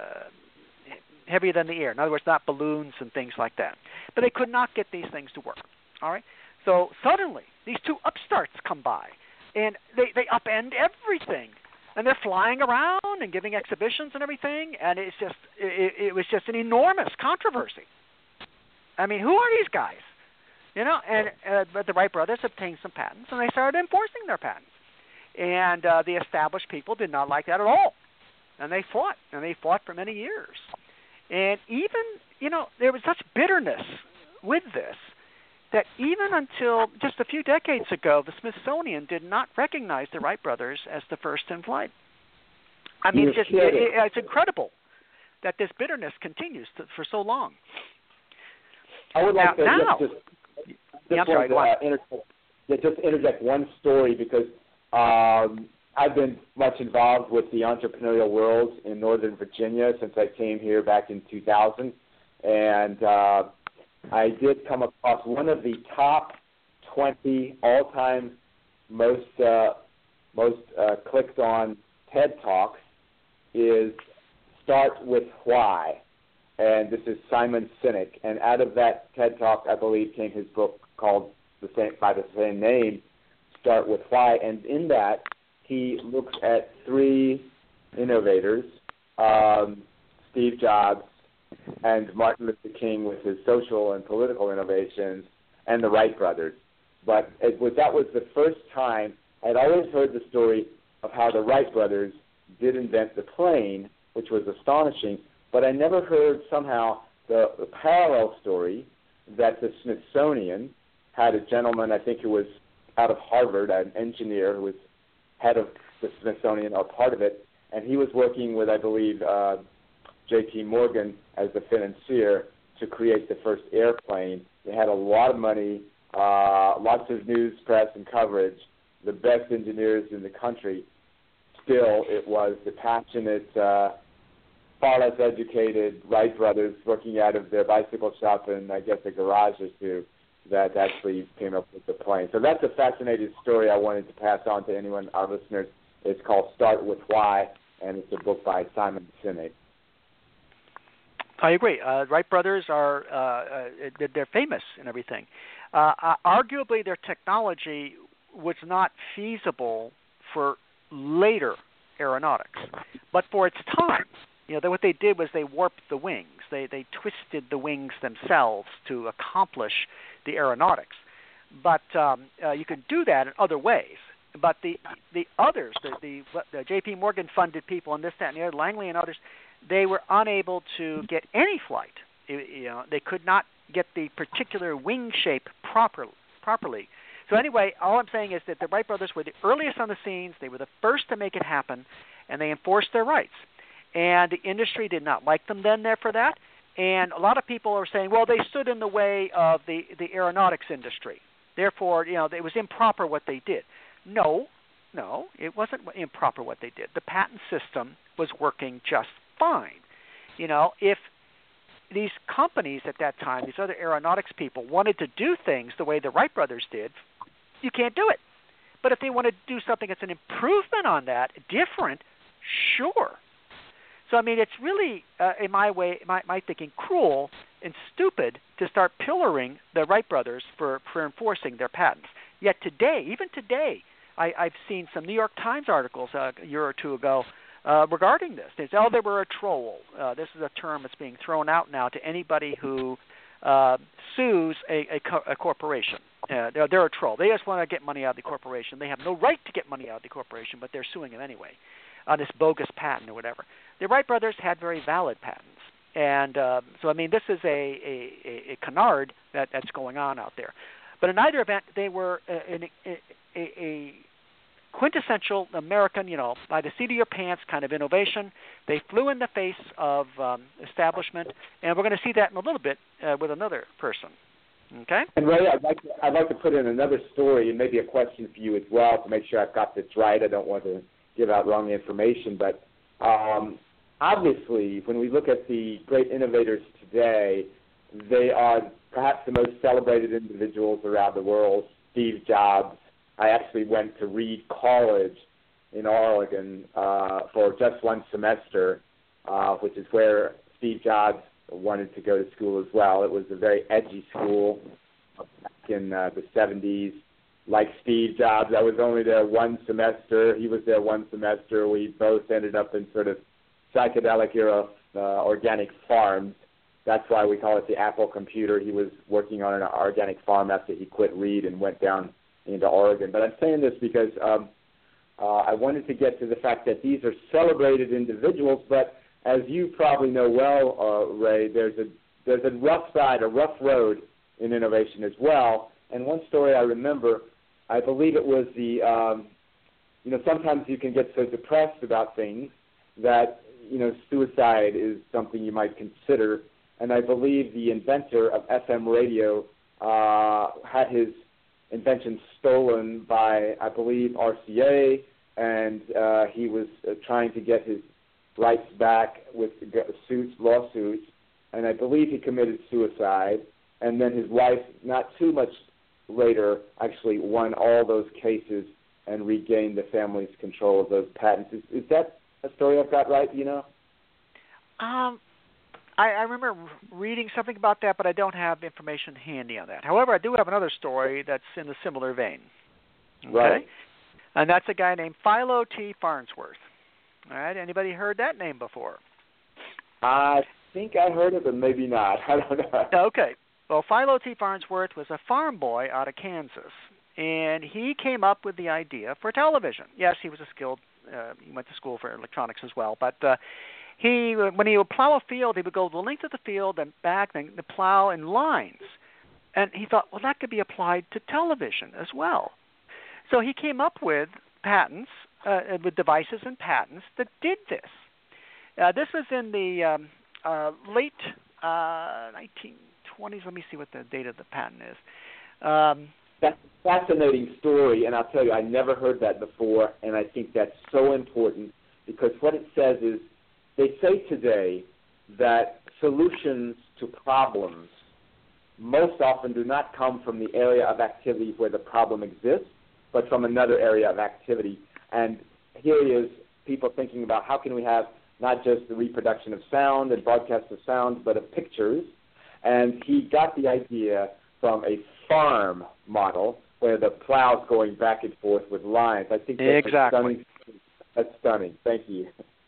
Speaker 3: heavier than the air. In other words, not balloons and things like that. But they could not get these things to work. All right. So suddenly, these two upstarts come by, and they they upend everything, and they're flying around and giving exhibitions and everything. And it's just it, it was just an enormous controversy. I mean, who are these guys? You know. And uh, but the Wright brothers obtained some patents, and they started enforcing their patents. And uh, the established people did not like that at all. And they fought, and they fought for many years. And even, you know, there was such bitterness with this that even until just a few decades ago, the Smithsonian did not recognize the Wright brothers as the first in flight. I mean, it's, just, it, it, it's incredible that this bitterness continues to, for so long.
Speaker 2: I would like
Speaker 3: now,
Speaker 2: to
Speaker 3: now,
Speaker 2: just, just,
Speaker 3: yeah, I'm sorry,
Speaker 2: to, uh, interject, just interject one story because Um, I've been much involved with the entrepreneurial world in Northern Virginia since I came here back in two thousand, and uh, I did come across one of the top twenty all-time most uh, most uh, clicked on TED Talks is Start With Why, and this is Simon Sinek, and out of that TED Talk, I believe, came his book called the same by the same name. Start With Why, and in that he looks at three innovators, um, Steve Jobs and Martin Luther King with his social and political innovations, and the Wright brothers. But it was, that was the first time I'd always heard the story of how the Wright brothers did invent the plane, which was astonishing, but I never heard somehow the, the parallel story that the Smithsonian had a gentleman, I think who was out of Harvard, an engineer who was head of the Smithsonian or part of it, and he was working with, I believe, uh, J P Morgan as the financier to create the first airplane. They had a lot of money, uh, lots of news, press, and coverage, the best engineers in the country. Still, it was the passionate uh, far less educated Wright brothers working out of their bicycle shop in, I guess, a garage or two that actually came up with the plane. So that's a fascinating story I wanted to pass on to anyone, our listeners. It's called Start With Why, and it's a book by Simon Sinek.
Speaker 3: I agree. Uh, Wright brothers are uh, uh, they're famous and everything. Uh, uh, arguably, their technology was not feasible for later aeronautics, but for its time, you know, what they did was they warped the wings. They they twisted the wings themselves to accomplish the aeronautics. But um, uh, you can do that in other ways. But the the others, the, the the J P Morgan funded people and this, that, and the other, Langley and others, they were unable to get any flight. You know, they could not get the particular wing shape proper, properly. So anyway, all I'm saying is that the Wright brothers were the earliest on the scenes. They were the first to make it happen, and they enforced their rights. And the industry did not like them then there for that. And a lot of people are saying, well, they stood in the way of the, the aeronautics industry. Therefore, you know, it was improper what they did. No, no, it wasn't improper what they did. The patent system was working just fine. You know, if these companies at that time, these other aeronautics people, wanted to do things the way the Wright brothers did, you can't do it. But if they want to do something that's an improvement on that, different, sure. So, I mean, it's really, uh, in my way, my, my thinking, cruel and stupid to start pillaring the Wright brothers for, for enforcing their patents. Yet today, even today, I, I've seen some New York Times articles uh, a year or two ago uh, regarding this. They say, oh, they were a troll. Uh, this is a term that's being thrown out now to anybody who uh, sues a, a, co- a corporation. Uh, they're, they're a troll. They just want to get money out of the corporation. They have no right to get money out of the corporation, but they're suing them anyway on this bogus patent or whatever. The Wright brothers had very valid patents. And uh, so, I mean, this is a, a, a canard that, that's going on out there. But in either event, they were a, a, a, a quintessential American, you know, by the seat of your pants kind of innovation. They flew in the face of um, establishment, and we're going to see that in a little bit uh, with another person. Okay?
Speaker 2: And Ray, I'd like, to, I'd like to put in another story and maybe a question for you as well to make sure I've got this right. I don't want to give out wrong information, but um, obviously when we look at the great innovators today, they are perhaps the most celebrated individuals around the world. Steve Jobs. I actually went to Reed College in Oregon uh, for just one semester, uh, which is where Steve Jobs wanted to go to school as well. It was a very edgy school back in uh, the seventies. Like Steve Jobs, I was only there one semester. He was there one semester. We both ended up in sort of psychedelic era uh, organic farms. That's why we call it the Apple computer. He was working on an organic farm after he quit Reed and went down into Oregon. But I'm saying this because um, uh, I wanted to get to the fact that these are celebrated individuals, but as you probably know well, uh, Ray, there's a there's a rough side, a rough road in innovation as well. And one story I remember, I believe it was the, um, you know, sometimes you can get so depressed about things that, you know, suicide is something you might consider. And I believe the inventor of F M radio uh, had his invention stolen by, I believe, R C A, and uh, he was uh, trying to get his rights back with suits, lawsuits, and I believe he committed suicide. And then his wife, not too much later, actually won all those cases and regained the family's control of those patents. Is, is that a story I've got right, you know?
Speaker 3: Um, I, I remember reading something about that, but I don't have information handy on that. However, I do have another story that's in a similar vein. Okay?
Speaker 2: Right.
Speaker 3: And that's a guy named Philo T. Farnsworth. All right, anybody heard that name before?
Speaker 2: I think I heard it, but maybe not. I don't know.
Speaker 3: Okay. Well, Philo T. Farnsworth was a farm boy out of Kansas, and he came up with the idea for television. Yes, he was a skilled, uh, he went to school for electronics as well, but uh, he, when he would plow a field, he would go the length of the field and back and the plow in lines. And he thought, well, that could be applied to television as well. So he came up with patents, uh, with devices and patents that did this. Uh, this was in the um, uh, late uh, nineteen twenties. Let me see what the date of the patent is. Um,
Speaker 2: that's a fascinating story, and I'll tell you, I never heard that before, and I think that's so important because what it says is they say today that solutions to problems most often do not come from the area of activity where the problem exists, but from another area of activity. And here is people thinking about how can we have not just the reproduction of sound and broadcast of sound, but of pictures. And he got the idea from a farm model where the plow's going back and forth with lines. I think that's
Speaker 3: exactly.
Speaker 2: stunning. That's stunning. Thank you.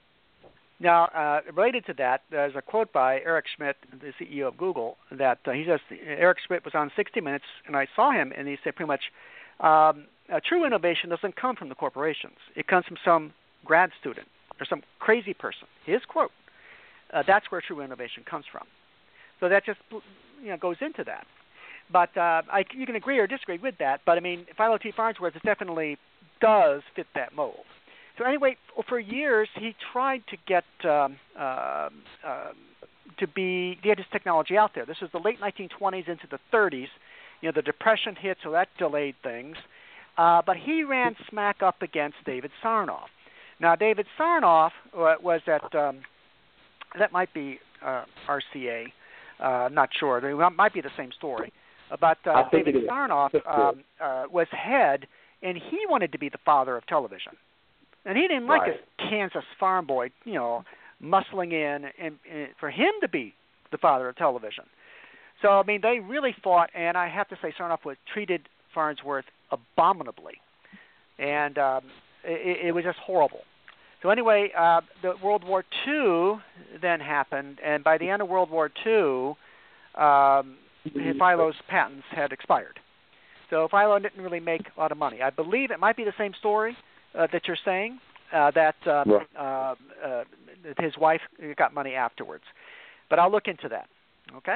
Speaker 3: Now, uh, related to that, there's a quote by Eric Schmidt, the C E O of Google, that uh, he says, Eric Schmidt was on sixty minutes, and I saw him, and he said pretty much, um, a true innovation doesn't come from the corporations. It comes from some grad student or some crazy person. His quote. Uh, that's where true innovation comes from. So that just you know goes into that. But uh, I, you can agree or disagree with that. But I mean, Philo T. Farnsworth definitely does fit that mold. So anyway, for years he tried to get um, uh, uh, to be get his technology out there. This was the late nineteen twenties into the thirties. You know, the Depression hit, so that delayed things. Uh, but he ran smack up against David Sarnoff. Now, David Sarnoff was at um, that might be uh, R C A. Uh, not sure. They might be the same story. But uh, David Sarnoff um, uh, was head, and he wanted to be the father of television. And he didn't like
Speaker 2: right.
Speaker 3: this Kansas farm boy, you know, muscling in and, and for him to be the father of television. So, I mean, they really fought, and I have to say Sarnoff was treated Farnsworth abominably. And um, it, it was just horrible. So anyway, uh, the World War Two then happened, and by the end of World War Two, um, Philo's patents had expired. So Philo didn't really make a lot of money. I believe it might be the same story uh, that you're saying, uh, that um,
Speaker 2: right.
Speaker 3: uh, uh, his wife got money afterwards. But I'll look into that, okay?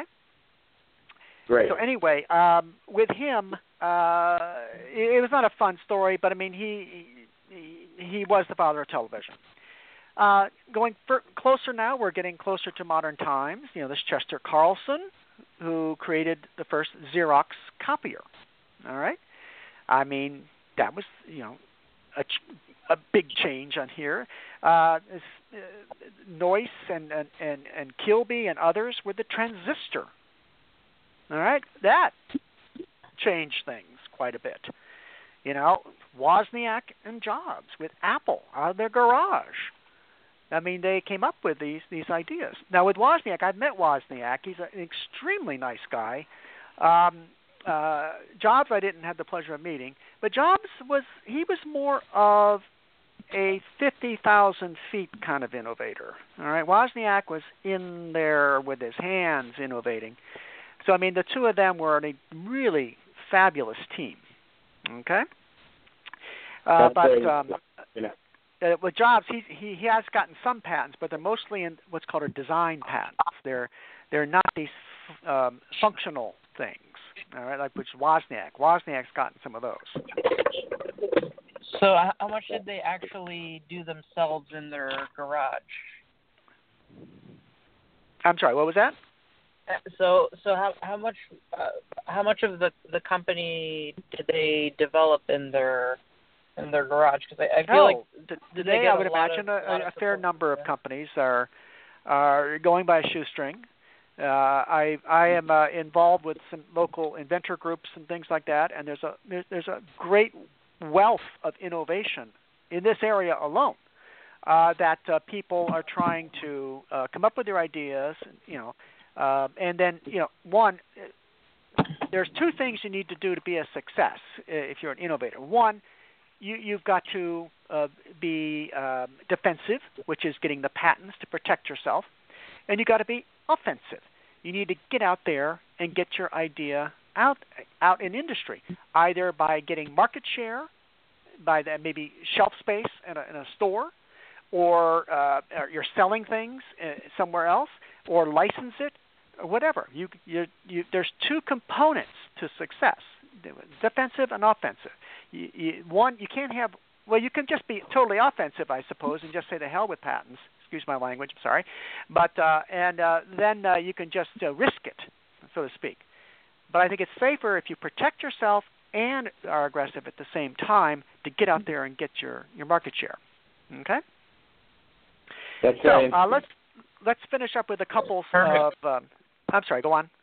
Speaker 2: Great.
Speaker 3: So anyway, um, with him, uh, it, it was not a fun story, but I mean, he he, he was the father of television. Uh, going for, closer now, we're getting closer to modern times. You know, this Chester Carlson, who created the first Xerox copier. All right, I mean that was you know a, a big change on here. Uh, this, uh, Noyce and, and and and Kilby and others with the transistor. All right, that changed things quite a bit. You know, Wozniak and Jobs with Apple out of their garage. I mean, they came up with these these ideas. Now, with Wozniak, I've met Wozniak. He's an extremely nice guy. Um, uh, Jobs, I didn't have the pleasure of meeting, but Jobs was he was more of a fifty thousand feet kind of innovator. All right, Wozniak was in there with his hands innovating. So, I mean, the two of them were a really fabulous team. Okay, uh, but um,
Speaker 2: you know.
Speaker 3: uh, with Jobs, he, he he has gotten some patents, but they're mostly in what's called a design patents. They're they're not these um, functional things. All right, like which Wozniak. Wozniak's gotten some of those.
Speaker 5: So, how much did they actually do themselves in their garage?
Speaker 3: I'm sorry, what was that?
Speaker 5: So, so how how much uh, how much of the the company did they develop in their in their garage? Because I, I feel
Speaker 3: oh,
Speaker 5: like
Speaker 3: t- today I would imagine
Speaker 5: of,
Speaker 3: a, a, a fair
Speaker 5: support,
Speaker 3: number
Speaker 5: yeah.
Speaker 3: of companies are are going by a shoestring. Uh, I I am uh, involved with some local inventor groups and things like that, and there's a there's, there's a great wealth of innovation in this area alone. Uh, that uh, people are trying to uh, come up with their ideas, you know. Uh, and then, you know, one, there's two things you need to do to be a success if you're an innovator. One, you, you've got to uh, be um, defensive, which is getting the patents to protect yourself. And you've got to be offensive. You need to get out there and get your idea out out in industry, either by getting market share, by the, maybe shelf space in a, in a store, or, uh, or you're selling things uh, somewhere else, or license it, or whatever. You, you, you, there's two components to success, defensive and offensive. You, you, one, you can't have, well, you can just be totally offensive, I suppose, and just say the hell with patents. Excuse my language, I'm sorry. But, uh, and uh, then uh, you can just uh, risk it, so to speak. But I think it's safer if you protect yourself and are aggressive at the same time to get out there and get your, your market share. Okay?
Speaker 2: That's
Speaker 3: so
Speaker 2: right.
Speaker 3: uh, let's let's finish up with a couple of. Um, I'm sorry. Go on.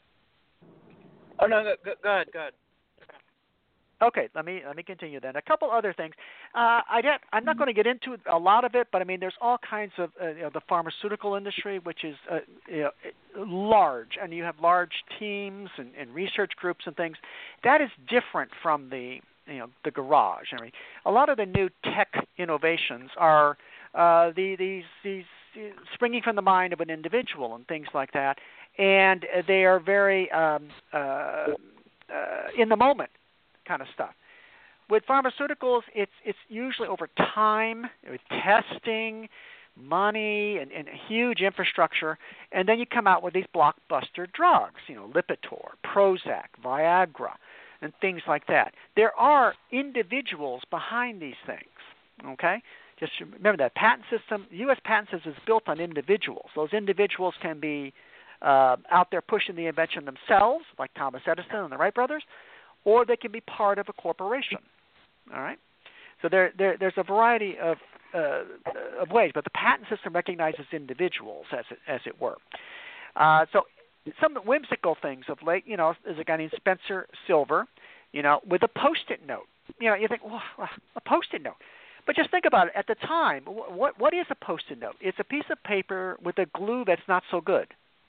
Speaker 5: Oh no, go, go ahead. Go ahead.
Speaker 3: Okay, let me let me continue then. A couple other things. Uh, I get, I'm not going to get into a lot of it, but I mean, there's all kinds of uh, you know, the pharmaceutical industry, which is uh, you know, large, and you have large teams and, and research groups and things. That is different from the you know the garage. I mean, a lot of the new tech innovations are uh, the, these these springing from the mind of an individual and things like that, and they are very um, uh, uh, in the moment kind of stuff. With pharmaceuticals, it's it's usually over time, with testing, money, and, and huge infrastructure, and then you come out with these blockbuster drugs, you know, Lipitor, Prozac, Viagra, and things like that. There are individuals behind these things, okay? Just remember that patent system, the U S patent system is built on individuals. Those individuals can be uh, out there pushing the invention themselves, like Thomas Edison and the Wright brothers, or they can be part of a corporation. All right, so there, there there's a variety of uh, of ways, but the patent system recognizes individuals, as it, as it were. Uh, so some whimsical things of late, you know, there's a guy named Spencer Silver, you know, with a Post-it note. You know, you think, well, a Post-it note, but just think about it. At the time, what what is a Post-it note? It's a piece of paper with a glue that's not so good.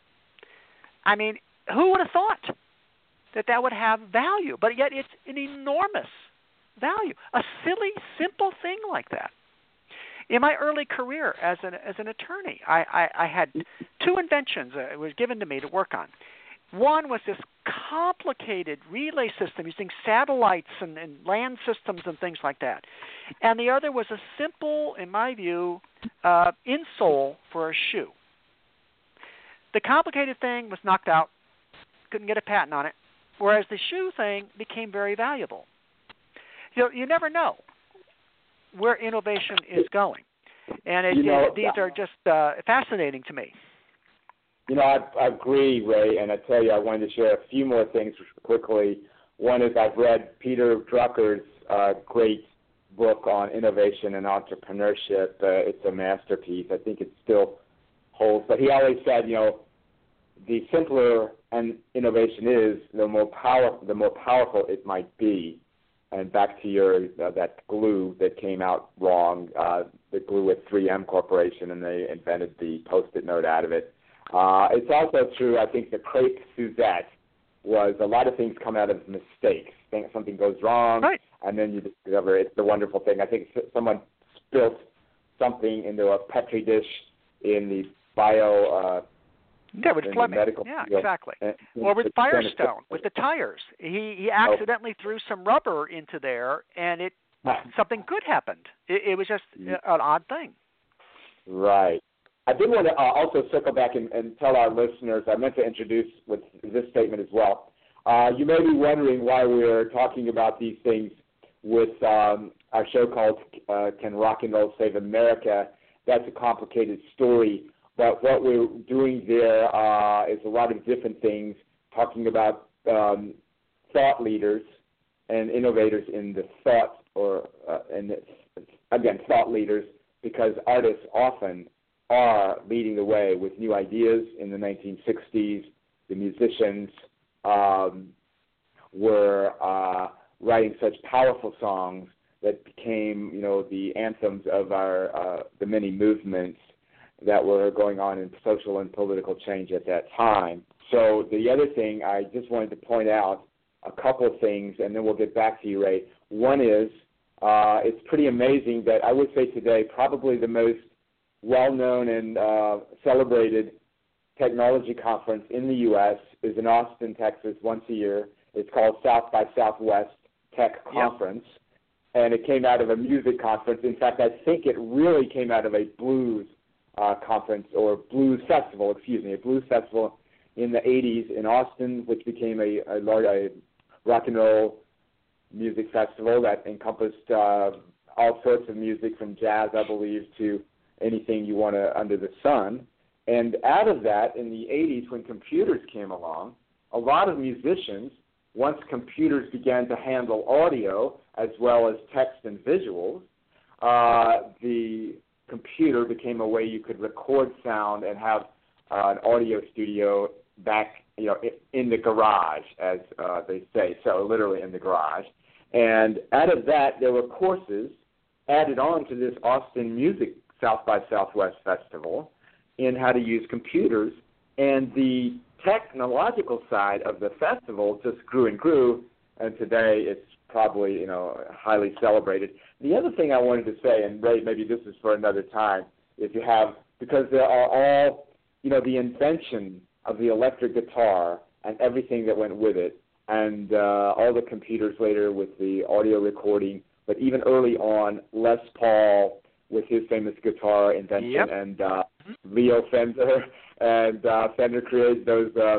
Speaker 3: I mean, who would have thought that that would have value? But yet it's an enormous value. A silly, simple thing like that. In my early career as an as an attorney, I, I, I had two inventions that it was given to me to work on. One was this complicated relay system using satellites and, and land systems and things like that. And the other was a simple, in my view, uh, insole for a shoe. The complicated thing was knocked out. Couldn't get a patent on it. Whereas the shoe thing became very valuable. You know, you never know where innovation is going. And it,
Speaker 2: you know,
Speaker 3: it, these are just uh, fascinating to me.
Speaker 2: You know, I, I agree, Ray, and I tell you, I wanted to share a few more things quickly. One is I've read Peter Drucker's uh, great book on innovation and entrepreneurship. Uh, it's a masterpiece. I think it still holds. But he always said, you know, the simpler an innovation is, the more power, the more powerful it might be. And back to your uh, that glue that came out wrong, uh, the glue with three M Corporation, and they invented the Post-it note out of it. Uh, it's also true, I think, the crepe Suzette was a lot of things come out of mistakes. Think something goes wrong,
Speaker 3: right,
Speaker 2: and then you discover it's the wonderful thing. I think someone spilt something into a Petri dish in the bio. Uh,
Speaker 3: Yeah, with Fleming. Yeah, field. exactly. And, or with Firestone, with the tires. He he accidentally oh. threw some rubber into there, and it something good happened. It, it was just an odd thing.
Speaker 2: Right. I did want to uh, also circle back and, and tell our listeners, I meant to introduce with this statement as well. Uh, you may be wondering why we're talking about these things with um, our show called uh, Can Rock and Roll Save America? That's a complicated story. But what we're doing there uh, is a lot of different things, talking about um, thought leaders and innovators in the thought, or uh, and again, thought leaders, because artists often are leading the way with new ideas. In the nineteen sixties, the musicians um, were uh, writing such powerful songs that became, you know, the anthems of our uh, the many movements that were going on in social and political change at that time. So the other thing I just wanted to point out, a couple of things, and then we'll get back to you, Ray. One is uh, it's pretty amazing that I would say today probably the most well-known and uh, celebrated technology conference in the U S is in Austin, Texas, once a year. It's called South by Southwest Tech Conference, yep. and it came out of a music conference. In fact, I think it really came out of a blues uh, conference, or blues festival, excuse me, a blues festival in the eighties in Austin, which became a, a, large, a rock and roll music festival that encompassed uh, all sorts of music, from jazz, I believe, to anything you want to under the sun. And out of that, in the eighties, when computers came along, a lot of musicians, once computers began to handle audio as well as text and visuals, uh, the
Speaker 4: computer became a way you could record sound and have uh, an audio studio back, you know, in the garage, as uh, they say, so literally in the garage. And out of that, there were courses added on to this Austin Music South by Southwest Festival in how to use computers. And the technological side of the festival just grew and grew, and today it's probably, you know, highly celebrated. The other thing I wanted to say, and Ray, maybe this is for another time, if you have, because there are all, you know, the invention of the electric guitar and everything that went with it, and uh, all the computers later with the audio recording, but even early on, Les Paul with his famous guitar invention,
Speaker 3: yep.
Speaker 4: and uh, Leo Fender, and uh, Fender created those uh,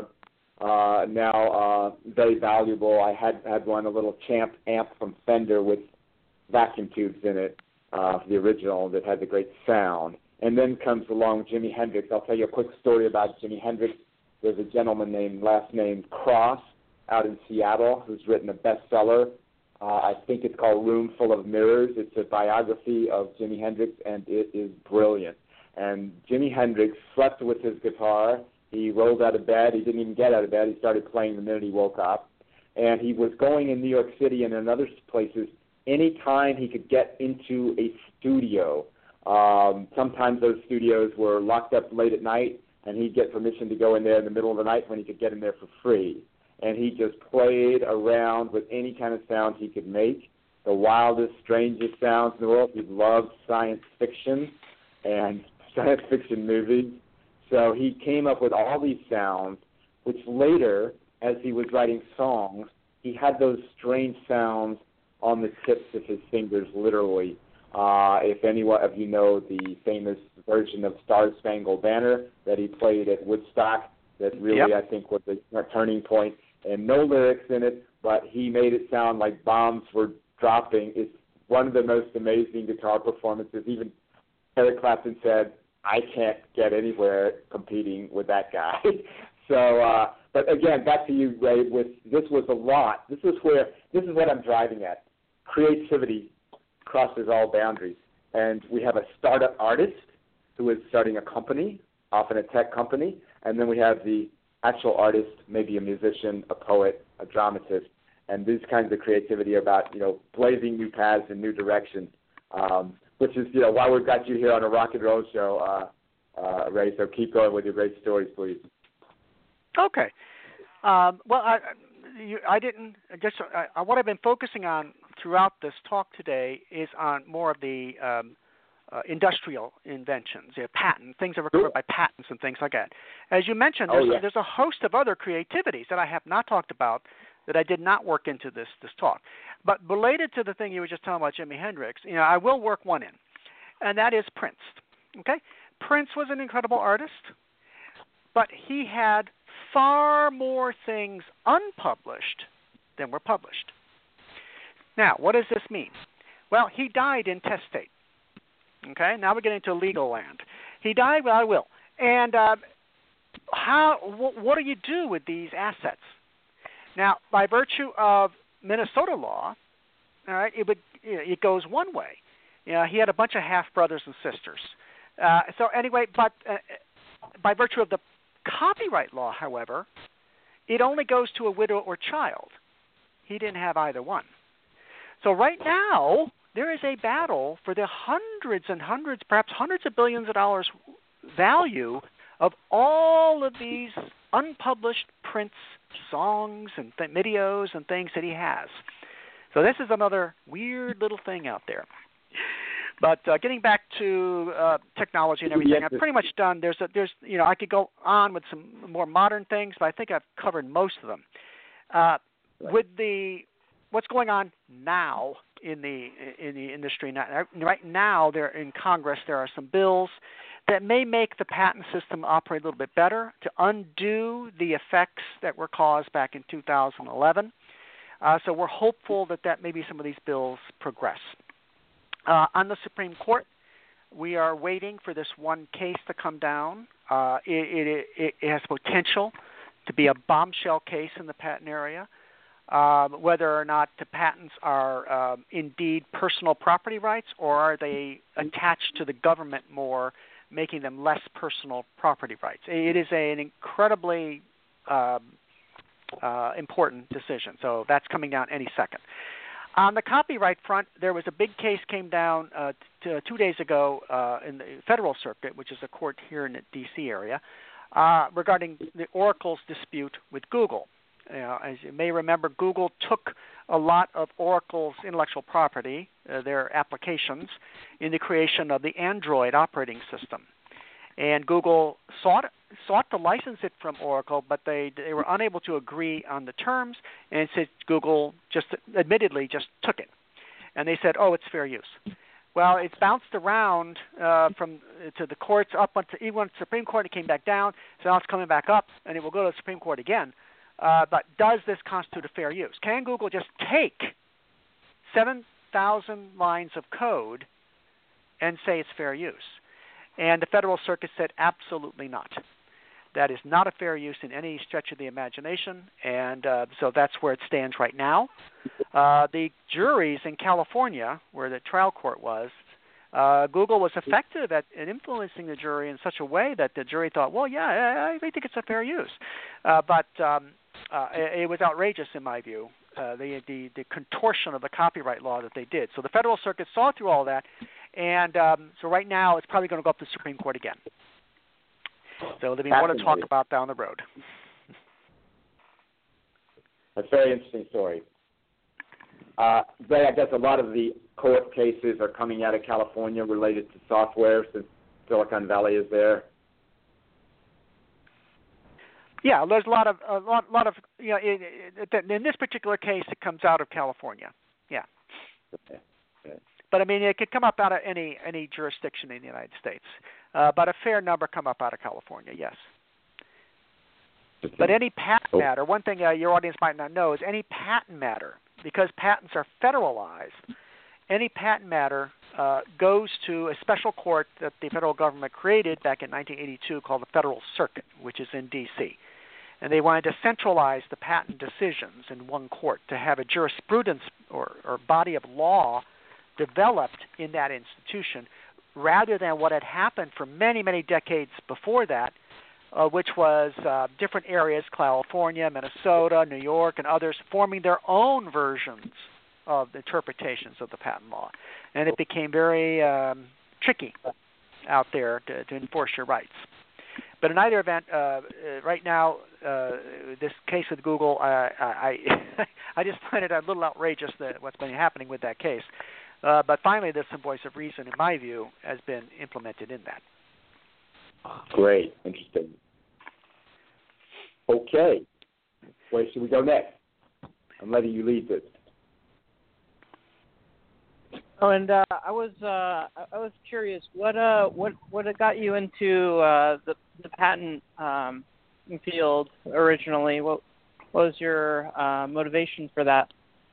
Speaker 4: uh, now uh, very valuable. I had, had one, a little Champ amp from Fender with vacuum tubes in it, uh, the original, that had the great sound. And then comes along Jimi Hendrix. I'll tell you a quick story about Jimi Hendrix. There's a gentleman named, last name Cross, out in Seattle, who's written a bestseller. Uh, I think it's called Room Full of Mirrors. It's a biography of Jimi Hendrix, and it is brilliant. And Jimi Hendrix slept with his guitar. He rolled out of bed. He didn't even get out of bed. He started playing the minute he woke up. And he was going in New York City and in other places any time he could get into a studio. Um, sometimes those studios were locked up late at night, and he'd get permission to go in there in the middle of the night when he could get in there for free. And he just played around with any kind of sound he could make, the wildest, strangest sounds in the world. He loved science fiction and science fiction movies. So he came up with all these sounds, which later, as he was writing songs, he had those strange sounds on the tips of his fingers, literally. Uh, if any of you know the famous version of Star Spangled Banner that he played at Woodstock, that really, yep. I think, was a turning point, and no lyrics in it, but he made it sound like bombs were dropping. It's one of the most amazing guitar performances. Even Eric Clapton said, I can't get anywhere competing with that guy. so, uh, but again, back to you, Ray, with this was a lot. This is where, this is what I'm driving at. Creativity crosses all boundaries. And we have a startup artist who is starting a company, often a tech company, and then we have the actual artist, maybe a musician, a poet, a dramatist, and these kinds of creativity are about, you know, blazing new paths and new directions, um, which is, you know, why we've got you here on a rock and roll show, uh, uh, Ray, so keep going with your great stories, please.
Speaker 3: Okay. Um, well, I, you, I didn't, just uh, what I've been focusing on throughout this talk today is on more of the um, Uh, industrial inventions, you know, patent, things that were covered by patents and things like that. As you mentioned, there's,
Speaker 2: oh, yeah.
Speaker 3: a, there's a host of other creativities that I have not talked about that I did not work into this, this talk. But related to the thing you were just telling about Jimi Hendrix, you know, I will work one in, and that is Prince. Okay? Prince was an incredible artist, but he had far more things unpublished than were published. Now, what does this mean? Well, he died intestate. Okay, now we're getting to legal land. He died without a will. And uh, how? Wh- what do you do with these assets? Now, by virtue of Minnesota law, all right, it would you know, it goes one way. You know, he had a bunch of half brothers and sisters. Uh, so anyway, but uh, by virtue of the copyright law, however, it only goes to a widow or child. He didn't have either one. So right now, there is a battle for the hundreds and hundreds, perhaps hundreds of billions of dollars value of all of these unpublished Prince songs and th- videos and things that he has. So this is another weird little thing out there. But uh, getting back to uh, technology and everything, I'm pretty much done. There's, a, there's, you know, I could go on with some more modern things, but I think I've covered most of them. Uh, with the what's going on now in the in the industry now, right now, there in Congress there are some bills that may make the patent system operate a little bit better to undo the effects that were caused back in two thousand eleven. Uh, so we're hopeful that that maybe some of these bills progress. Uh, on the Supreme Court, we are waiting for this one case to come down. Uh, it, it, it, it has potential to be a bombshell case in the patent area. um, whether or not the patents are um, indeed personal property rights, or are they attached to the government more, making them less personal property rights. It is a, an incredibly um, uh, important decision. So that's coming down any second. On the copyright front, there was a big case came down uh, t- two days ago uh, in the Federal Circuit, which is a court here in the D C area, uh, regarding the Oracle's dispute with Google. You know, as you may remember, Google took a lot of Oracle's intellectual property, uh, their applications, in the creation of the Android operating system. And Google sought sought to license it from Oracle, but they they were unable to agree on the terms, and said Google just admittedly just took it. And they said, oh, it's fair use. Well, it's bounced around uh, from to the courts up until even when the Supreme Court, it came back down, so now it's coming back up, and it will go to the Supreme Court again. Uh, but does this constitute a fair use? Can Google just take seven thousand lines of code and say it's fair use? And the Federal Circuit said absolutely not. That is not a fair use in any stretch of the imagination, and uh, so that's where it stands right now. Uh, the juries in California, where the trial court was, uh, Google was effective at, at influencing the jury in such a way that the jury thought, well, yeah, I, I think it's a fair use. Uh, but um, uh, it, it was outrageous in my view, uh, the, the, the contortion of the copyright law that they did. So the Federal Circuit saw through all that, and um, so right now it's probably going to go up to the Supreme Court again. So there'll be more to talk about down the road.
Speaker 2: That's a very interesting story. Uh, Ray, I guess a lot of the court cases are coming out of California related to software, since Silicon Valley is there.
Speaker 3: Yeah, there's a lot of a lot, lot of you know. In, in this particular case, it comes out of California. Yeah.
Speaker 2: Okay. Okay.
Speaker 3: But I mean, it could come up out of any any jurisdiction in the United States. Uh, but a fair number come up out of California, yes. But any patent
Speaker 2: oh.
Speaker 3: matter, one thing uh, your audience might not know is any patent matter, because patents are federalized, any patent matter uh, goes to a special court that the federal government created back in nineteen eighty-two called the Federal Circuit, which is in D C And they wanted to centralize the patent decisions in one court to have a jurisprudence or, or body of law developed in that institution, rather than what had happened for many, many decades before that, uh, which was uh, different areas, California, Minnesota, New York, and others, forming their own versions of the interpretations of the patent law. And it became very um, tricky out there to, to enforce your rights. But in either event, uh, uh, right now, uh, this case with Google, uh, I, I just find it a little outrageous that what's been happening with that case. Uh, but finally, this voice of reason, in my view, has been implemented in that.
Speaker 2: Great. Interesting. Okay. Where should we go next? I'm letting you lead this.
Speaker 5: Oh, and uh, I was uh, I was curious, what uh what what got you into uh, the the patent um, field originally? What, what was your uh, motivation for that?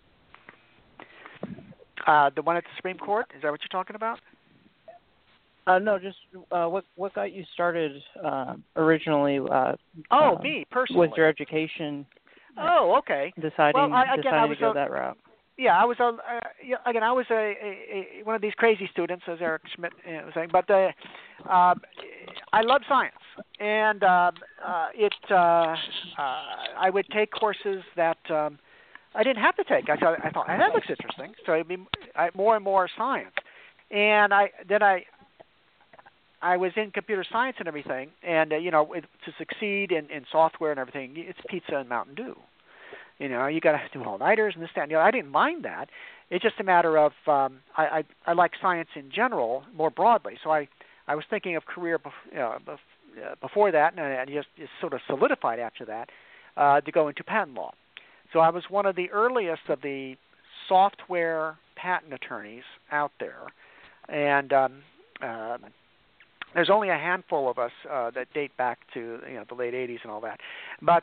Speaker 3: Uh, the one at the Supreme Court? Is that what you're talking about?
Speaker 5: Uh, no, just uh, what what got you started uh, originally? Uh,
Speaker 3: oh,
Speaker 5: uh,
Speaker 3: me personally.
Speaker 5: With your education.
Speaker 3: Oh, okay.
Speaker 5: Deciding
Speaker 3: well, I, again,
Speaker 5: deciding
Speaker 3: I was
Speaker 5: to go
Speaker 3: a,
Speaker 5: that route.
Speaker 3: Yeah, I was a uh, yeah, again. I was a, a, a one of these crazy students, as Eric Schmidt you know, was saying. But uh, uh, I love science, and uh, uh, it. Uh, uh, I would take courses that um, I didn't have to take. I thought I thought hey, that looks interesting. So it'd be I, more and more science, and I then I. I was in computer science and everything, and uh, you know, it, to succeed in, in software and everything, it's pizza and Mountain Dew. You know, you got to do all-nighters and this, that, and you know, I didn't mind that. It's just a matter of um, I, I I like science in general more broadly. So I, I was thinking of career bef- you know, bef- uh, before that, and I just, just sort of solidified after that uh, to go into patent law. So I was one of the earliest of the software patent attorneys out there, and um, uh, there's only a handful of us uh, that date back to you know the late eighties and all that. But uh,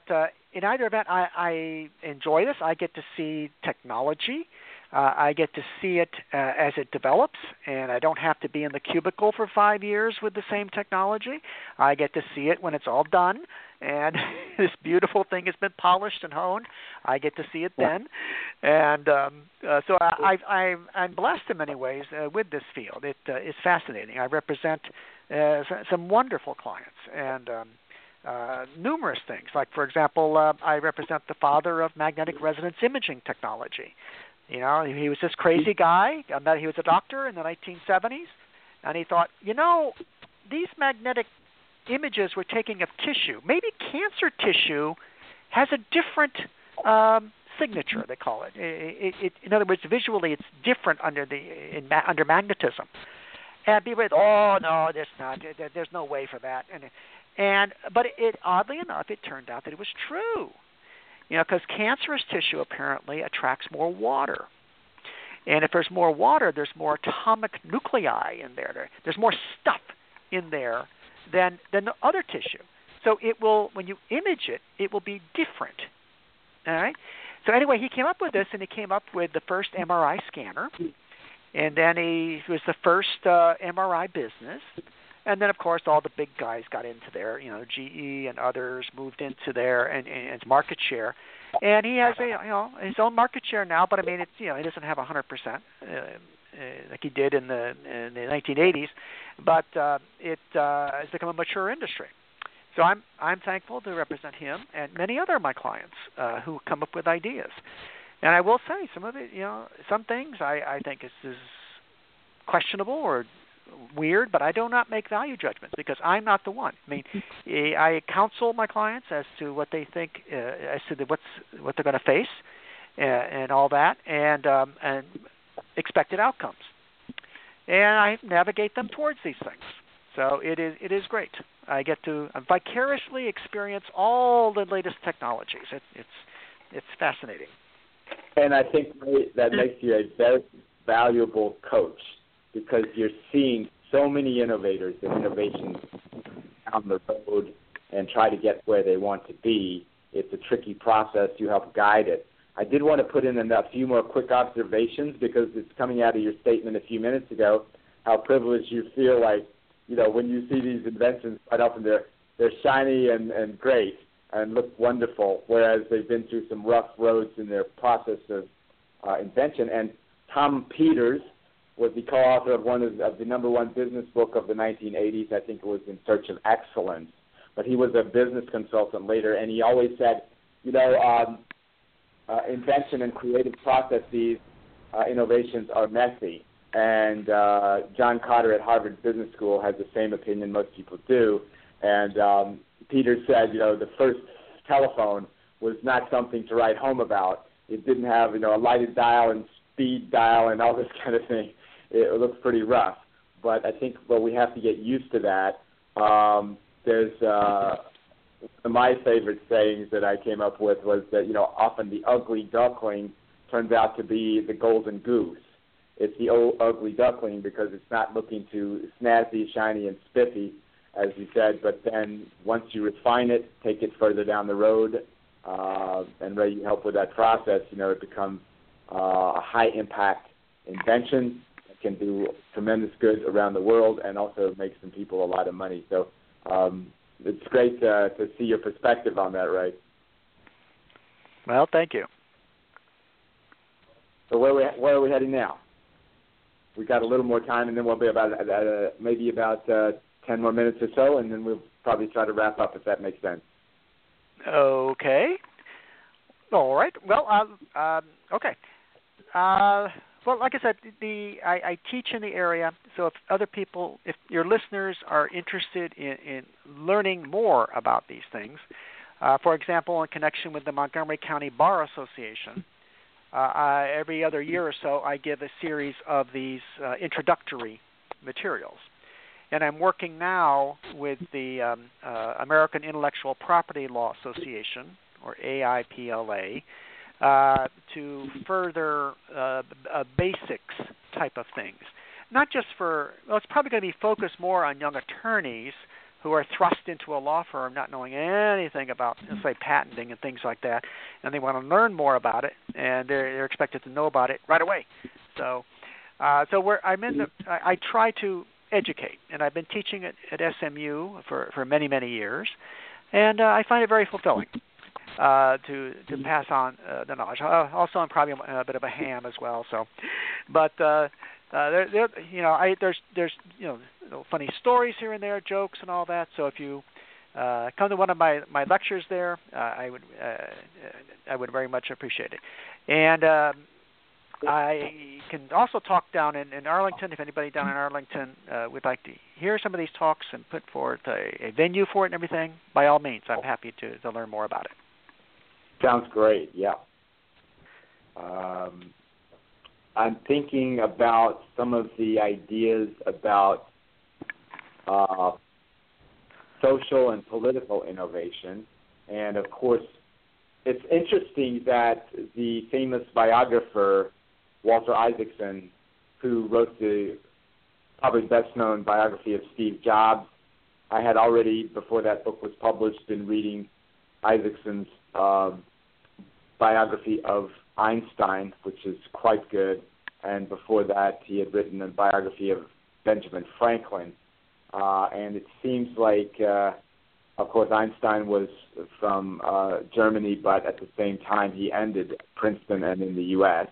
Speaker 3: in either event, I, I enjoy this. I get to see technology. Uh, I get to see it uh, as it develops, and I don't have to be in the cubicle for five years with the same technology. I get to see it when it's all done, and this beautiful thing has been polished and honed. I get to see it then, and um, uh, so I, I, I, I'm blessed in many ways uh, with this field. It uh, is fascinating. I represent uh, some wonderful clients, and um, uh, numerous things. Like, for example, uh, I represent the father of magnetic resonance imaging technology. You know, he was this crazy guy. He was a doctor in the nineteen seventies, and he thought, you know, these magnetic images we're taking of tissue, maybe cancer tissue has a different um, signature, they call it. It, it, it. In other words, visually it's different under the in, under magnetism. And people said, oh, no, there's not. There's no way for that. And, and but it, oddly enough, it turned out that it was true. You know, because cancerous tissue apparently attracts more water. And if there's more water, there's more atomic nuclei in there. there. There's more stuff in there than than the other tissue. So it will, when you image it, it will be different. All right? So anyway, he came up with this, and he came up with the first M R I scanner. And then he was the first uh, M R I business. And then, of course, all the big guys got into there. You know, G E and others moved into there and, and its market share. And he has a you know his own market share now. But I mean, it's you know he doesn't have a hundred percent like he did in the in the nineteen eighties. But uh, it uh, has become a mature industry. So I'm I'm thankful to represent him and many other of my clients uh, who come up with ideas. And I will say some of it, you know, some things I, I think is, is questionable or weird, but I do not make value judgments because I'm not the one. I mean, I counsel my clients as to what they think, uh, as to the, what's what they're going to face, uh, and all that, and um, and expected outcomes, and I navigate them towards these things. So it is it is great. I get to vicariously experience all the latest technologies. It, it's it's fascinating.
Speaker 2: And I think that makes you a very valuable coach, because you're seeing so many innovators and innovations down the road and try to get where they want to be. It's a tricky process. You help guide it. I did want to put in a few more quick observations, because it's coming out of your statement a few minutes ago, how privileged you feel like, you know, when you see these inventions, quite often they're, they're shiny and, and great and look wonderful, whereas they've been through some rough roads in their process of uh, invention. And Tom Peters was the co-author of one of, of the number one business book of the nineteen eighties. I think it was In Search of Excellence. But he was a business consultant later, and he always said, you know, um, uh, invention and creative processes, uh, innovations are messy. And uh, John Cotter at Harvard Business School has the same opinion, most people do. And um, Peter said, you know, the first telephone was not something to write home about. It didn't have, you know, a lighted dial and speed dial and all this kind of thing. It looks pretty rough. But I think, well, we have to get used to that. Um, there's uh, one of my favorite sayings that I came up with was that, you know, often the ugly duckling turns out to be the golden goose. It's the old ugly duckling because it's not looking too snazzy, shiny, and spiffy, as you said. But then once you refine it, take it further down the road, uh, and Ray, you help with that process, you know, it becomes uh, a high-impact invention that can do tremendous good around the world and also make some people a lot of money. So um, it's great to, to see your perspective on that, Ray.
Speaker 3: Well, thank you.
Speaker 2: So where are we, where are we heading now? We got a little more time, and then we'll be about uh, maybe about uh, ten more minutes or so, and then we'll probably try to wrap up if that makes sense.
Speaker 3: Okay. All right. Well, uh, um, okay. Uh, well, like I said, the I, I teach in the area, so if other people, if your listeners are interested in, in learning more about these things, uh, for example, in connection with the Montgomery County Bar Association, Uh, I, every other year or so, I give a series of these uh, introductory materials. And I'm working now with the um, uh, American Intellectual Property Law Association, or A I P L A, uh, to further uh, uh, basics type of things. Not just for, well, it's probably going to be focused more on young attorneys who are thrust into a law firm not knowing anything about, say, patenting and things like that, and they want to learn more about it, and they're, they're expected to know about it right away. So, uh, so we're, I'm in the. I, I try to educate, and I've been teaching at, at S M U for, for many, many years, and uh, I find it very fulfilling uh, to to pass on uh, the knowledge. Uh, also, I'm probably a, a bit of a ham as well. So, but. Uh, Uh, there, there, you know, I there's there's you know little funny stories here and there, jokes and all that. So if you uh, come to one of my, my lectures there, uh, I would uh, I would very much appreciate it. And um, I can also talk down in, in Arlington. If anybody down in Arlington uh, would like to hear some of these talks and put forth a, a venue for it and everything, by all means, I'm happy to, to learn more about it.
Speaker 2: Sounds great. Yeah. Um, I'm thinking about some of the ideas about uh, social and political innovation. And, of course, it's interesting that the famous biographer, Walter Isaacson, who wrote the probably best-known biography of Steve Jobs, I had already, before that book was published, been reading Isaacson's uh, biography of Einstein, which is quite good, and before that he had written a biography of Benjamin Franklin. Uh, and it seems like, uh, of course, Einstein was from uh, Germany, but at the same time he ended Princeton and in the U S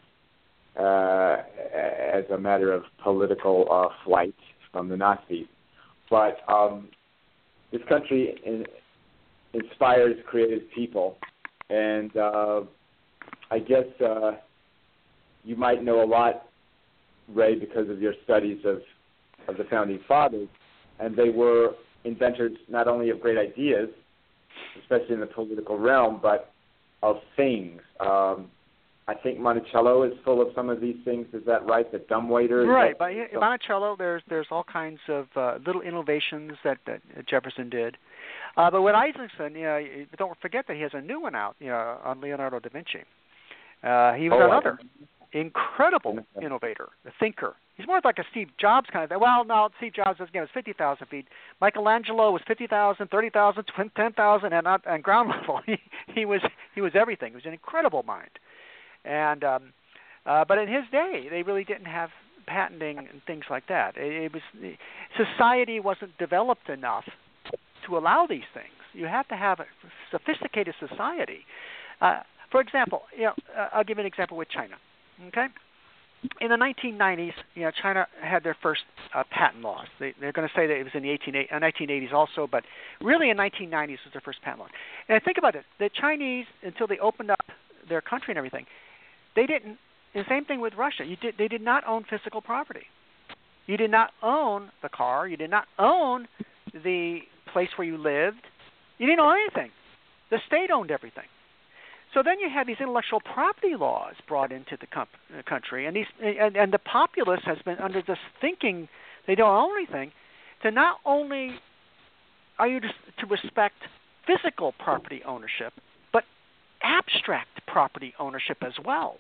Speaker 2: uh, as a matter of political uh, flight from the Nazis. But um, this country in, inspires creative people, and uh, I guess uh, you might know a lot, Ray, because of your studies of, of the Founding Fathers, and they were inventors not only of great ideas, especially in the political realm, but of things. Um, I think Monticello is full of some of these things. Is that right? The dumbwaiter?
Speaker 3: Right. By Monticello, there's there's all kinds of uh, little innovations that, that Jefferson did. Uh, but with Isaacson, you know, don't forget that he has a new one out, you know, on Leonardo da Vinci. Uh, he was
Speaker 2: oh,
Speaker 3: another incredible innovator, a thinker. He's more like a Steve Jobs kind of thing. Well, no, Steve Jobs was, again, was fifty thousand feet. Michelangelo was fifty thousand, thirty thousand, ten thousand, and on, on ground level, he, he was he was everything. He was an incredible mind. And um, uh, but in his day, they really didn't have patenting and things like that. It, it was society wasn't developed enough to allow these things. You have to have a sophisticated society. Uh, for example, you know, uh, I'll give you an example with China. Okay, in the nineteen nineties, you know, China had their first uh, patent laws. They, they're going to say that it was in the eighteen, uh, nineteen eighties also, but really in nineteen nineties was their first patent law. And think about it: the Chinese, until they opened up their country and everything, they didn't. The same thing with Russia. You did. They did not own physical property. You did not own the car. You did not own the place where you lived. You didn't own anything. The state owned everything. So then you had these intellectual property laws brought into the comp- uh, country, and these and, and the populace has been under this thinking they don't own anything. To not only are you to, to respect physical property ownership, but abstract property ownership as well.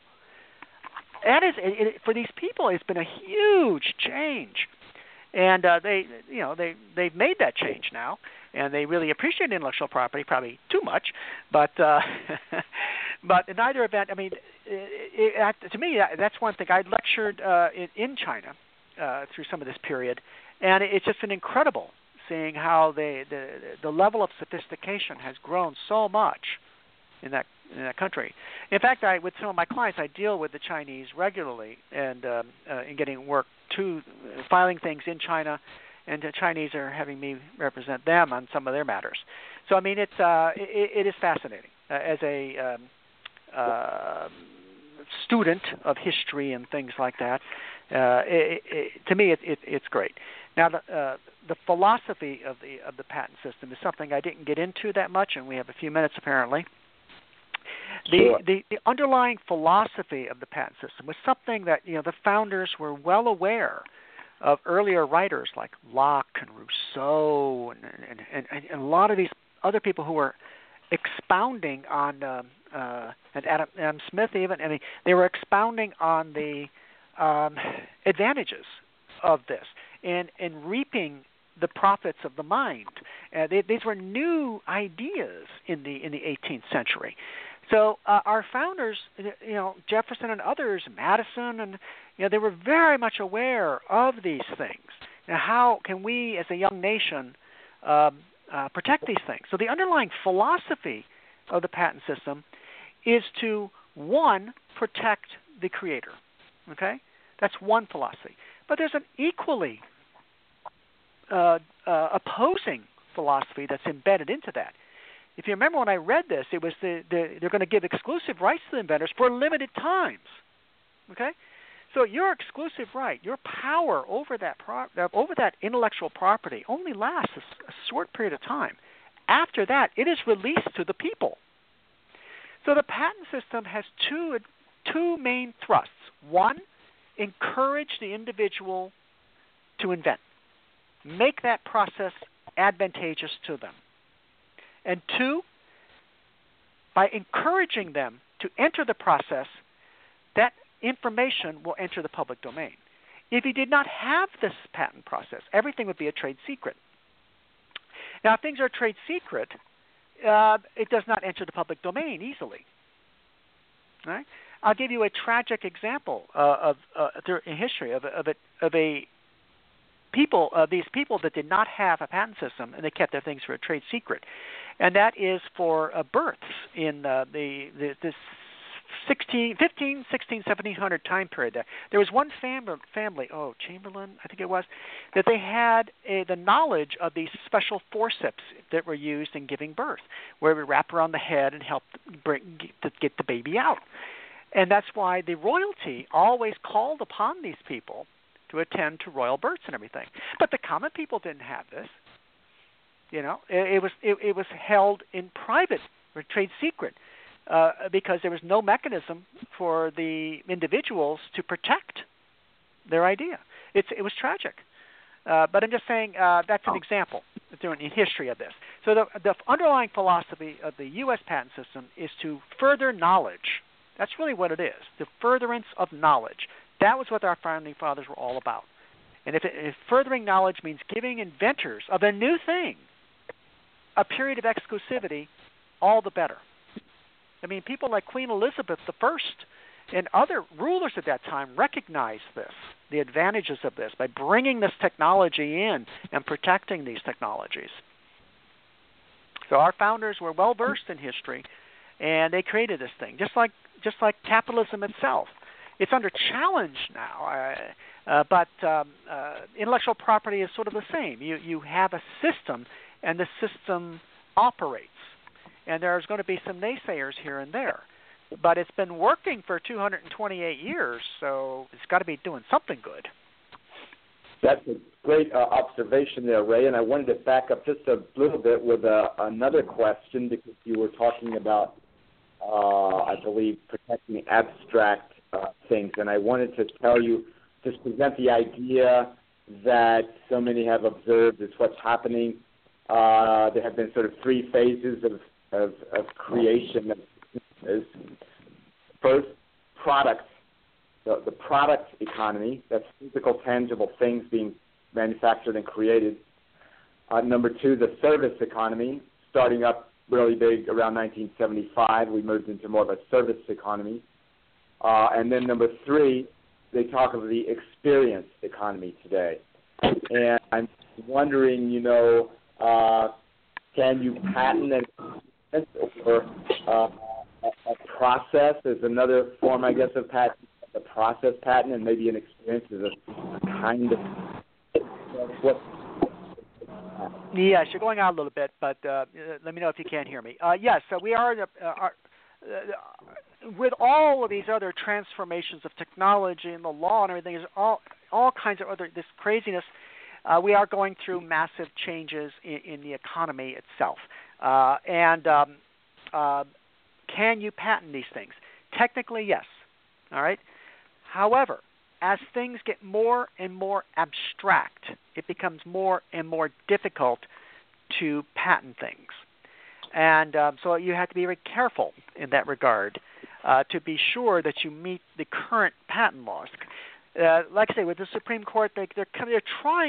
Speaker 3: That is, it, it, for these people, it's been a huge change, and uh, they, you know, they they've made that change now, and they really appreciate intellectual property, probably too much, but uh, but in either event, I mean, it, it, to me, that, that's one thing. I lectured uh, in, in China uh, through some of this period, and it's just been incredible seeing how they, the the level of sophistication has grown so much in that in that country. In fact, I with some of my clients, I deal with the Chinese regularly, and um, uh, in getting work to uh, filing things in China, and the Chinese are having me represent them on some of their matters. So I mean, it's uh, it, it is fascinating uh, as a um, uh, student of history and things like that. Uh, it, it, to me, it, it, it's great. Now, the, uh, the philosophy of the of the patent system is something I didn't get into that much, and we have a few minutes apparently. The,
Speaker 2: sure.
Speaker 3: the the underlying philosophy of the patent system was something that, you know, the founders were well aware of. Earlier writers like Locke and Rousseau and and, and, and a lot of these other people who were expounding on um, uh, and Adam, Adam Smith even. I mean, they were expounding on the um, advantages of this and and reaping the profits of the mind. Uh, they, these were new ideas in the in the eighteenth century. So uh, our founders, you know, Jefferson and others, Madison, and you know, they were very much aware of these things. Now, how can we, as a young nation, um, uh, protect these things? So the underlying philosophy of the patent system is to, one, protect the creator. Okay, that's one philosophy. But there's an equally uh, uh, opposing philosophy that's embedded into that. If you remember when I read this, it was the, the they're going to give exclusive rights to the inventors for limited times. Okay, so your exclusive right, your power over that pro, over that intellectual property only lasts a, a short period of time. After that, it is released to the people. So the patent system has two two main thrusts. One, encourage the individual to invent, make that process advantageous to them. And two, by encouraging them to enter the process, that information will enter the public domain. If you did not have this patent process, everything would be a trade secret. Now, if things are a trade secret, uh, it does not enter the public domain easily. All right? I'll give you a tragic example uh, of uh, in history of, of, a, of a people, uh, these people that did not have a patent system, and they kept their things for a trade secret. And that is for uh, births in uh, the, the this sixteen, fifteen, sixteen, seventeen hundred time period. There, there was one fam- family, oh, Chamberlain, I think it was, that they had a, the knowledge of these special forceps that were used in giving birth, where we wrap around the head and help bring, to get the baby out. And that's why the royalty always called upon these people to attend to royal births and everything. But the common people didn't have this. You know, it, it was it, it was held in private or trade secret uh, because there was no mechanism for the individuals to protect their idea. It's it was tragic. Uh, but I'm just saying uh, that's an example in history of this. So the the underlying philosophy of the U S patent system is to further knowledge. That's really what it is, the furtherance of knowledge. That was what our founding fathers were all about. And if, it, if furthering knowledge means giving inventors of a new thing a period of exclusivity, all the better. I mean, people like Queen Elizabeth the First and other rulers at that time recognized this, the advantages of this, by bringing this technology in and protecting these technologies. So our founders were well-versed in history, and they created this thing, just like just like capitalism itself. It's under challenge now, uh, uh, but um, uh, intellectual property is sort of the same. You you have a system, and the system operates. And there's going to be some naysayers here and there. But it's been working for two hundred twenty-eight years, so it's got to be doing something good.
Speaker 2: That's a great uh, observation there, Ray. And I wanted to back up just a little bit with uh, another question, because you were talking about, uh, I believe, protecting abstract uh, things. And I wanted to tell you, just present the idea that so many have observed is what's happening. Uh, there have been sort of three phases of, of, of creation. Of, first, products. The, the product economy, that's physical, tangible things being manufactured and created. Uh, number two, the service economy, starting up really big around nineteen seventy-five. We moved into more of a service economy. Uh, and then number three, they talk of the experience economy today. And I'm wondering, you know, uh, can you patent an or uh, a, a process? There's another form, I guess, of patent. The process patent, and maybe an experience is a, a kind of what?
Speaker 3: Yes, you're going out a little bit, but uh, let me know if you can't hear me. Uh, yes, so we are, uh, are uh, with all of these other transformations of technology and the law and everything, is all all kinds of other this craziness. Uh, we are going through massive changes in, in the economy itself, uh, and um, uh, can you patent these things? Technically, yes. All right. However, as things get more and more abstract, it becomes more and more difficult to patent things. And um, so you have to be very careful in that regard uh, to be sure that you meet the current patent laws. Uh, like I say, with the Supreme Court, they, they're, they're trying to,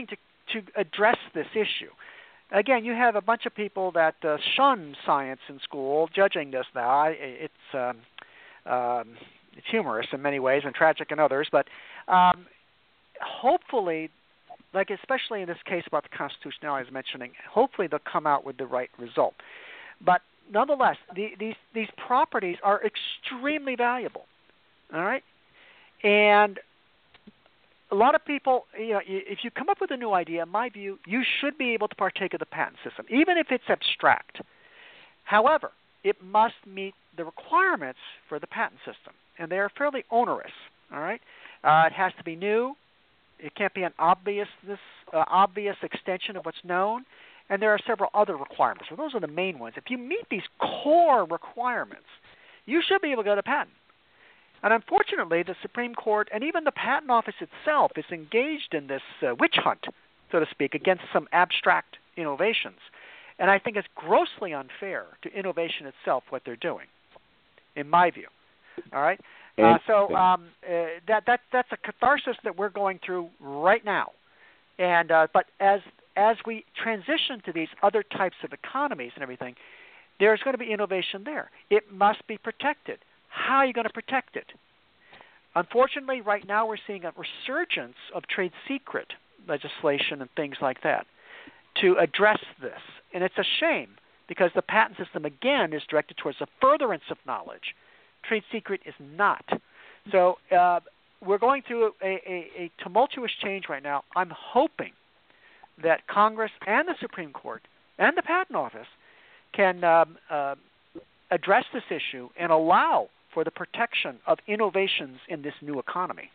Speaker 3: to address this issue. Again, you have a bunch of people that uh, shun science in school, judging this now. I, it's um, um, it's humorous in many ways and tragic in others, but um, hopefully, like especially in this case about the constitutionality I was mentioning, hopefully they'll come out with the right result. But nonetheless, the, these these properties are extremely valuable. All right, and a lot of people, you know, if you come up with a new idea, in my view, you should be able to partake of the patent system, even if it's abstract. However, it must meet the requirements for the patent system, and they are fairly onerous. All right, uh, it has to be new. It can't be an obvious this uh, obvious extension of what's known, and there are several other requirements. So those are the main ones. If you meet these core requirements, you should be able to go to patent. And unfortunately, the Supreme Court and even the Patent Office itself is engaged in this uh, witch hunt, so to speak, against some abstract innovations. And I think it's grossly unfair to innovation itself what they're doing, in my view. All right? Uh, so um, uh, that that that's a catharsis that we're going through right now. And uh, but as as we transition to these other types of economies and everything, there's going to be innovation there. It must be protected. How are you going to protect it? Unfortunately, right now we're seeing a resurgence of trade secret legislation and things like that to address this. And it's a shame because the patent system, again, is directed towards the furtherance of knowledge. Trade secret is not. So uh, we're going through a, a, a tumultuous change right now. I'm hoping that Congress and the Supreme Court and the Patent Office can um, uh, address this issue and allow for the protection of innovations in this new economy.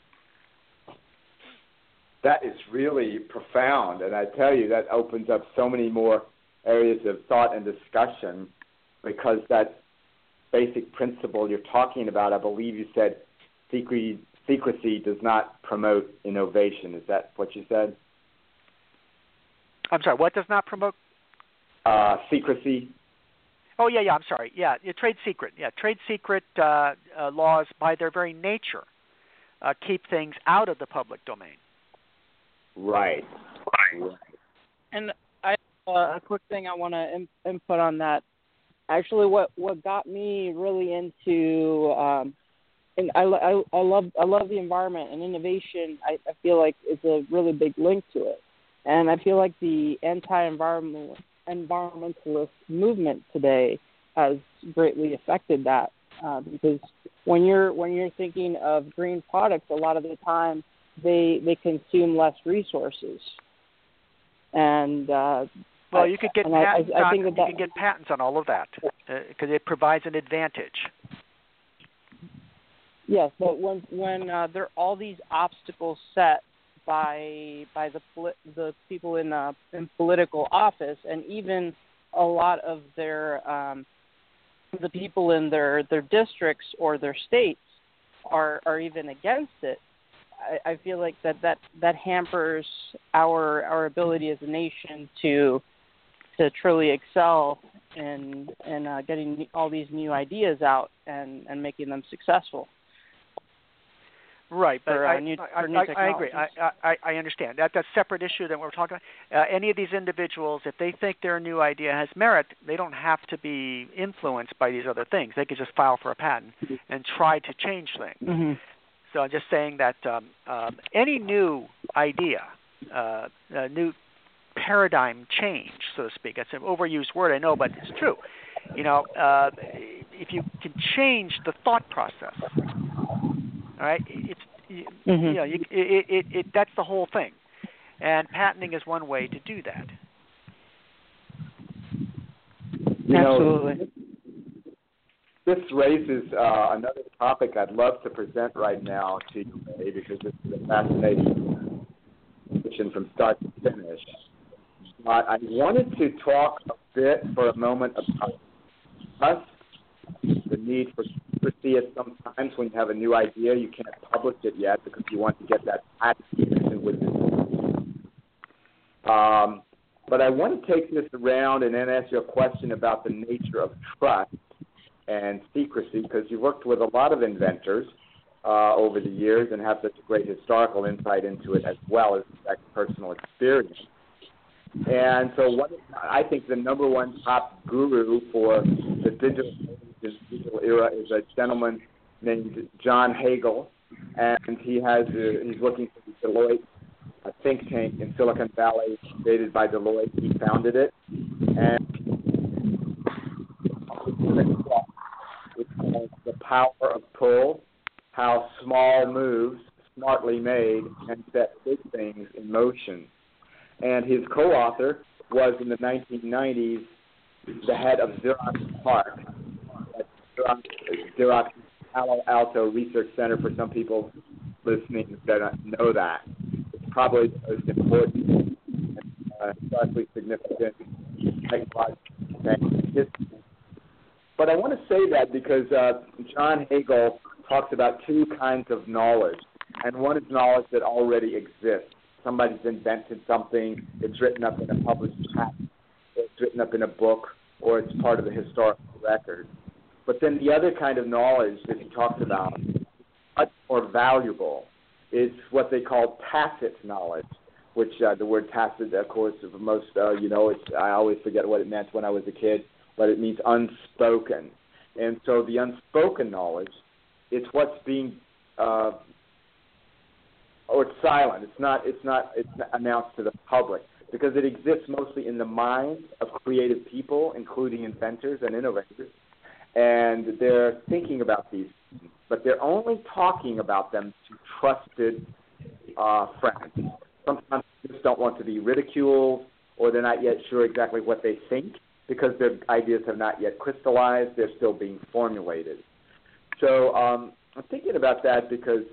Speaker 2: That is really profound, and I tell you, that opens up so many more areas of thought and discussion, because that basic principle you're talking about, I believe you said secrecy, secrecy does not promote innovation. Is that what you said?
Speaker 3: I'm sorry, what does not promote?
Speaker 2: Uh, secrecy.
Speaker 3: Oh, yeah, yeah, I'm sorry. Yeah, yeah trade secret. Yeah, trade secret uh, uh, laws, by their very nature, uh, keep things out of the public domain.
Speaker 2: Right. Right.
Speaker 5: And I, uh, a quick thing I want to in, input on that. Actually, what, what got me really into, um, and I, I, I love I love the environment and innovation. I, I feel like it's a really big link to it, and I feel like the anti-environmental environmentalist movement today has greatly affected that, uh, because when you're when you're thinking of green products, a lot of the time they they consume less resources, and uh,
Speaker 3: well, you could get patents
Speaker 5: I, I, I
Speaker 3: on,
Speaker 5: think that
Speaker 3: you
Speaker 5: that,
Speaker 3: can get patents on all of that because uh, it provides an advantage.
Speaker 5: Yes, but when when uh, there are all these obstacles set by by the the people in uh, in political office, and even a lot of their um, the people in their, their districts or their states are are even against it, I, I feel like that, that, that hampers our our ability as a nation to to truly excel in in uh, getting all these new ideas out and, and making them successful.
Speaker 3: Right, but
Speaker 5: for,
Speaker 3: I,
Speaker 5: uh, new,
Speaker 3: I,
Speaker 5: for new
Speaker 3: I, I agree. I, I, I understand. That, that's a separate issue that we're talking about. Uh, any of these individuals, if they think their new idea has merit, they don't have to be influenced by these other things. They could just file for a patent and try to change things.
Speaker 5: Mm-hmm.
Speaker 3: So I'm just saying that um, um, any new idea, uh, a new paradigm change, so to speak, that's an overused word, I know, but it's true. You know, uh, if you can change the thought process, all right, it's you, mm-hmm. you know, you, it, it, it, that's the whole thing, and patenting is one way to do that.
Speaker 2: You
Speaker 5: Absolutely.
Speaker 2: Know, this raises uh, another topic I'd love to present right now to you, Ray, because this is a fascinating discussion from start to finish. But I wanted to talk a bit for a moment about us, the need for secrecy. At sometimes when you have a new idea, you can't publish it yet because you want to get that patent with it. Um, but I want to take this around and then ask you a question about the nature of trust and secrecy, because you worked with a lot of inventors, uh, over the years and have such a great historical insight into it as well as that personal experience. And so what I think the number one top guru for the digital, this digital era is a gentleman named John Hagel, and he has uh, he's working for the Deloitte a think tank in Silicon Valley created by Deloitte. He founded it, and it's called The Power of Pull, how small moves, smartly made, can set big things in motion. And his co-author was, in the nineteen nineties, the head of Xerox PARC, Xerox, Xerox Palo Alto Research Center, for some people listening that know that. It's probably the most important and uh, historically significant technological thing in history. But I want to say that because uh, John Hagel talks about two kinds of knowledge, and one is knowledge that already exists. Somebody's invented something, it's written up in a published patent, it's written up in a book, or it's part of the historical record. But then the other kind of knowledge that he talks about, much more valuable, is what they call tacit knowledge, which uh, the word tacit, of course, for most, uh, you know, it's, I always forget what it meant when I was a kid, but it means unspoken. And so the unspoken knowledge, it's what's being uh, or it's silent. It's not. It's not. It's not announced to the public because it exists mostly in the minds of creative people, including inventors and innovators, and they're thinking about these things, but they're only talking about them to trusted uh, friends. Sometimes they just don't want to be ridiculed, or they're not yet sure exactly what they think because their ideas have not yet crystallized. They're still being formulated. So um, I'm thinking about that because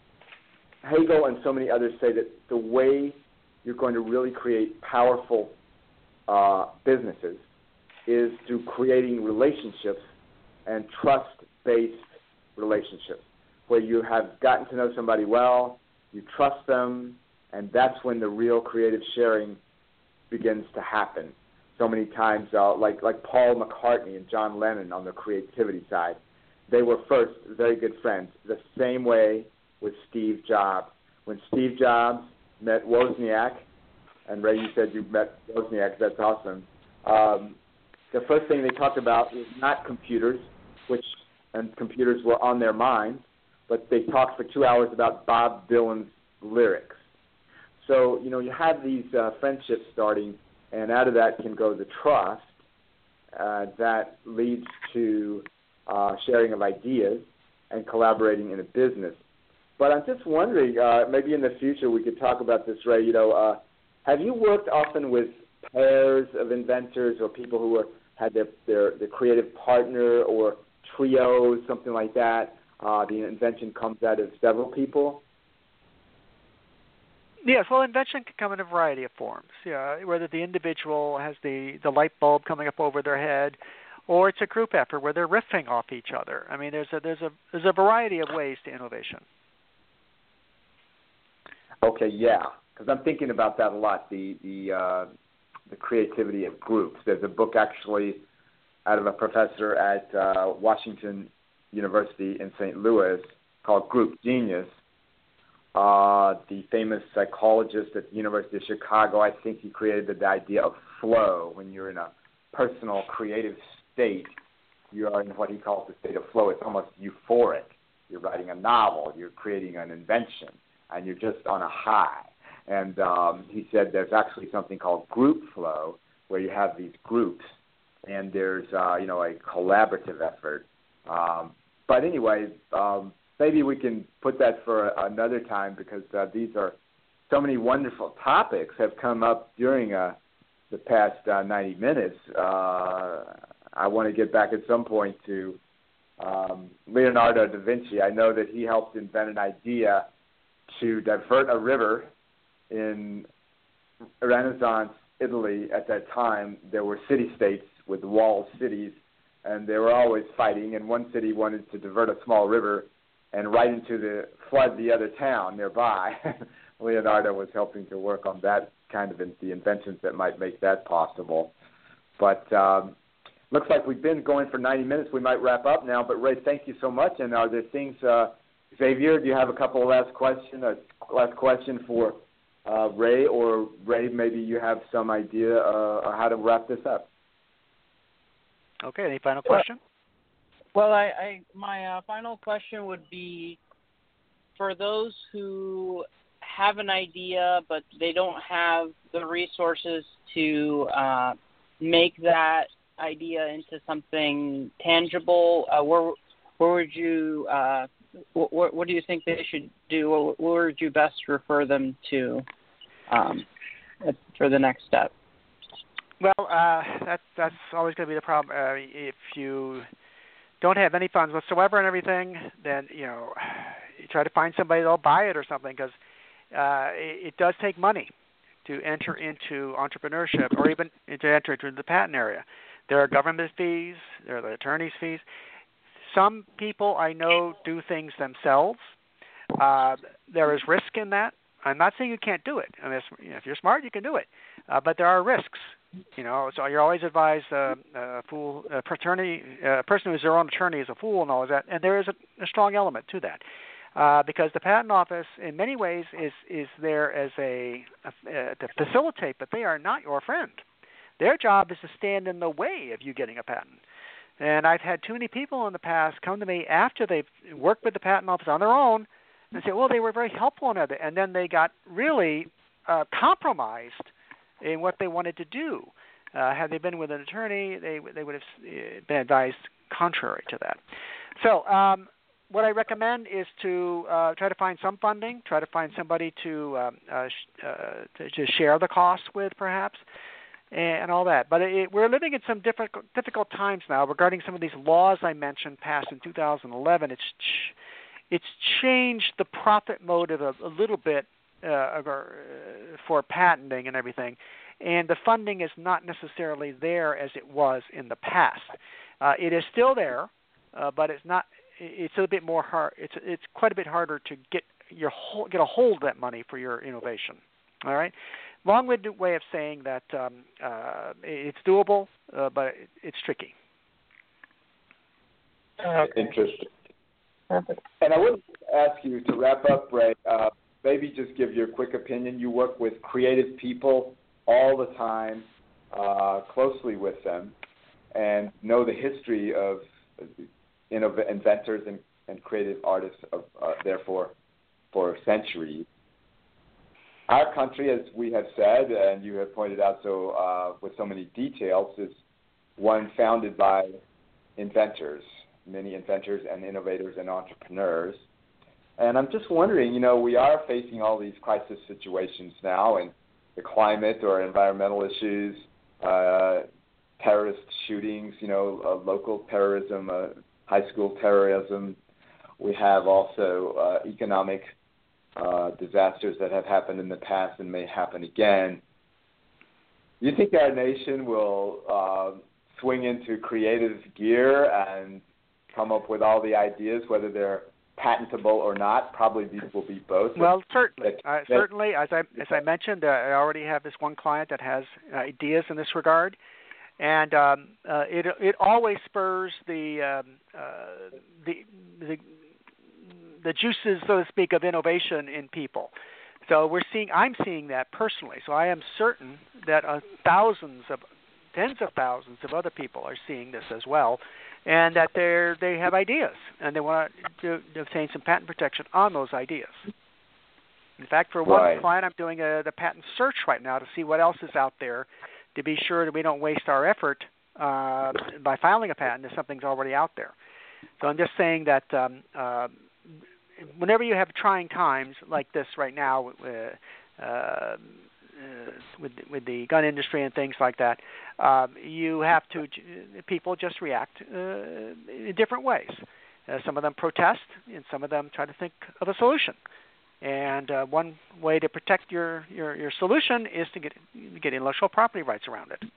Speaker 2: Hegel and so many others say that the way you're going to really create powerful uh, businesses is through creating relationships and trust-based relationships where you have gotten to know somebody well, you trust them, and that's when the real creative sharing begins to happen. So many times, uh, like like Paul McCartney and John Lennon on the creativity side, they were first very good friends, the same way with Steve Jobs. When Steve Jobs met Wozniak, and Ray, you said you met Wozniak, that's awesome. Um, the first thing they talked about was not computers, which and computers were on their minds, but they talked for two hours about Bob Dylan's lyrics. So, you know, you have these uh, friendships starting, and out of that can go the trust uh, that leads to uh, sharing of ideas and collaborating in a business. But I'm just wondering, uh, maybe in the future we could talk about this, Ray. You know, uh, have you worked often with pairs of inventors or people who are, had their, their, their creative partner or trios, something like that? Uh, the invention comes out of several people?
Speaker 3: Yes, well, invention can come in a variety of forms. Yeah, whether the individual has the, the light bulb coming up over their head, or it's a group effort where they're riffing off each other. I mean, there's a there's a there's a variety of ways to innovation.
Speaker 2: Okay, yeah, because I'm thinking about that a lot. The the uh, the creativity of groups. There's a book actually out of a professor at uh, Washington University in Saint Louis called Group Genius. Uh, the famous psychologist at the University of Chicago, I think he created the idea of flow. When you're in a personal creative state, you are in what he calls the state of flow. It's almost euphoric. You're writing a novel, you're creating an invention, and you're just on a high. And um, he said there's actually something called group flow, where you have these groups, and there's uh, you know a collaborative effort. Um, but anyway, um, maybe we can put that for another time because uh, these are so many wonderful topics have come up during uh, the past uh, ninety minutes. Uh, I want to get back at some point to um, Leonardo da Vinci. I know that he helped invent an idea to divert a river in Renaissance Italy. At that time, there were city-states with walled cities, and they were always fighting, and one city wanted to divert a small river and right into the flood the other town nearby. Leonardo was helping to work on that kind of in, the inventions that might make that possible. But um, looks like we've been going for ninety minutes. We might wrap up now. But Ray, thank you so much. And are there things uh,
Speaker 4: Xavier, do you have a couple of last question, a last question for uh, Ray, or Ray, maybe you have some idea uh, how to wrap this up?
Speaker 3: Okay. Any final question?
Speaker 5: Well, I, I my uh, final question would be for those who have an idea but they don't have the resources to uh, make that idea into something tangible. Uh, where where would you uh, what, what do you think they should do? What, where would you best refer them to um, for the next step?
Speaker 3: Well, uh, that that's always going to be the problem. Uh, if you don't have any funds whatsoever and everything, then you know you try to find somebody that'll buy it or something, because uh, it, it does take money to enter into entrepreneurship or even to enter into the patent area. There are government fees, there are the attorney's fees. Some people I know do things themselves. Uh, there is risk in that. I'm not saying you can't do it. I mean, if you're smart, you can do it. Uh, but there are risks. You know, so you're always advised uh, a fool, a attorney, a person who's their own attorney is a fool and all of that. And there is a, a strong element to that, uh, because the patent office, in many ways, is is there as a, a uh, to facilitate, but they are not your friend. Their job is to stand in the way of you getting a patent. And I've had too many people in the past come to me after they've worked with the patent office on their own and say, well, they were very helpful in it, and then they got really uh, compromised in what they wanted to do. Uh, had they been with an attorney, they they would have been advised contrary to that. So um, what I recommend is to uh, try to find some funding, try to find somebody to um, uh, sh- uh, to, to share the costs with, perhaps, and, and all that. But it, we're living in some difficult difficult times now regarding some of these laws I mentioned passed in two thousand eleven. It's ch- it's changed the profit motive a, a little bit. Uh, for patenting and everything, and the funding is not necessarily there as it was in the past. Uh, it is still there, uh, but it's not. It's a bit more hard. It's it's quite a bit harder to get your get a hold of that money for your innovation. All right, long-winded way of saying that um, uh, it's doable, uh, but it, it's tricky.
Speaker 5: Okay.
Speaker 4: Interesting.
Speaker 5: Perfect.
Speaker 4: And I would ask you to wrap up, Ray. Uh, Maybe just give your quick opinion. You work with creative people all the time, uh, closely with them, and know the history of innov- inventors and, and creative artists, of, uh, therefore, for centuries. Our country, as we have said, and you have pointed out so uh, with so many details, is one founded by inventors, many inventors and innovators and entrepreneurs. And I'm just wondering, you know, we are facing all these crisis situations now, and the climate or environmental issues, uh, terrorist shootings, you know, uh, local terrorism, uh, high school terrorism. We have also uh, economic uh, disasters that have happened in the past and may happen again. Do you think our nation will uh, swing into creative gear and come up with all the ideas, whether they're patentable or not? Probably these will be both.
Speaker 3: Well, certainly.
Speaker 4: That,
Speaker 3: uh, certainly, as I as I mentioned, uh, I already have this one client that has uh, ideas in this regard, and um, uh, it it always spurs the, um, uh, the the the juices, so to speak, of innovation in people. So we're seeing, I'm seeing that personally. So I am certain that uh, thousands of, tens of thousands of other people are seeing this as well, and that they they have ideas, and they want to, to obtain some patent protection on those ideas. In fact, for one
Speaker 4: right.
Speaker 3: client, I'm doing a, the patent search right now to see what else is out there, to be sure that we don't waste our effort uh, by filing a patent if something's already out there. So I'm just saying that um, uh, whenever you have trying times like this right now, uh, uh, Uh, with with the gun industry and things like that, um, you have to. People just react uh, in different ways. Uh, some of them protest, and some of them try to think of a solution. And uh, one way to protect your, your, your solution is to get get intellectual property rights around it.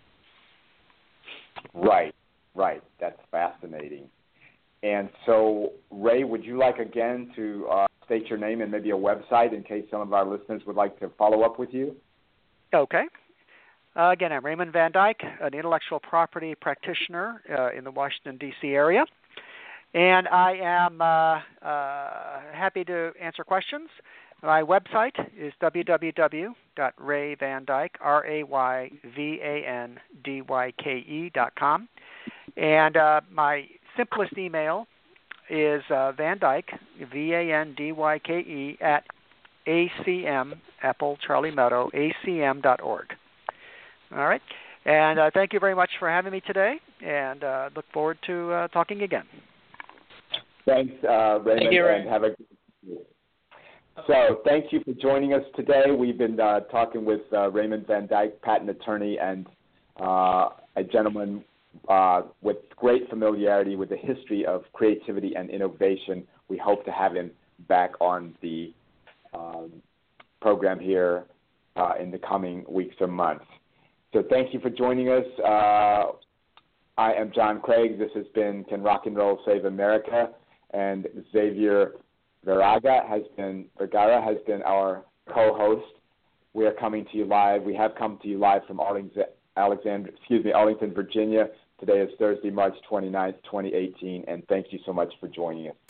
Speaker 4: Right, right. That's fascinating. And so, Ray, would you like again to uh, state your name and maybe a website in case some of our listeners would like to follow up with you?
Speaker 3: Okay. Uh, again, I'm Raymond Van Dyke, an intellectual property practitioner uh, in the Washington, D C area. And I am uh, uh, happy to answer questions. My website is w w w dot ray van dyke, R A Y V A N D Y K E dot com. And uh, my simplest email is uh, Van Dyke, V A N D Y K E, at A C M, Apple Charlie Meadow, A C M dot org. All right. And uh, thank you very much for having me today, and uh, look forward to uh, talking again.
Speaker 2: Thanks, uh, Raymond,
Speaker 5: Thank you, Ray.
Speaker 2: and have a good day. So thank you for joining us today. We've been uh, talking with uh, Raymond Van Dyke, patent attorney, and uh, a gentleman uh, with great familiarity with the history of creativity and innovation. We hope to have him back on the um, program here uh, in the coming weeks or months. So thank you for joining us. Uh, I am John Craig. This has been Can Rock and Roll Save America? And Xavier Vergara has been Vergara has been our co-host. We are coming to you live. We have come to you live from Arlington, Alexander, excuse me, Arlington, Virginia. Today is Thursday, March twenty-ninth, twenty eighteen, and thank you so much for joining us.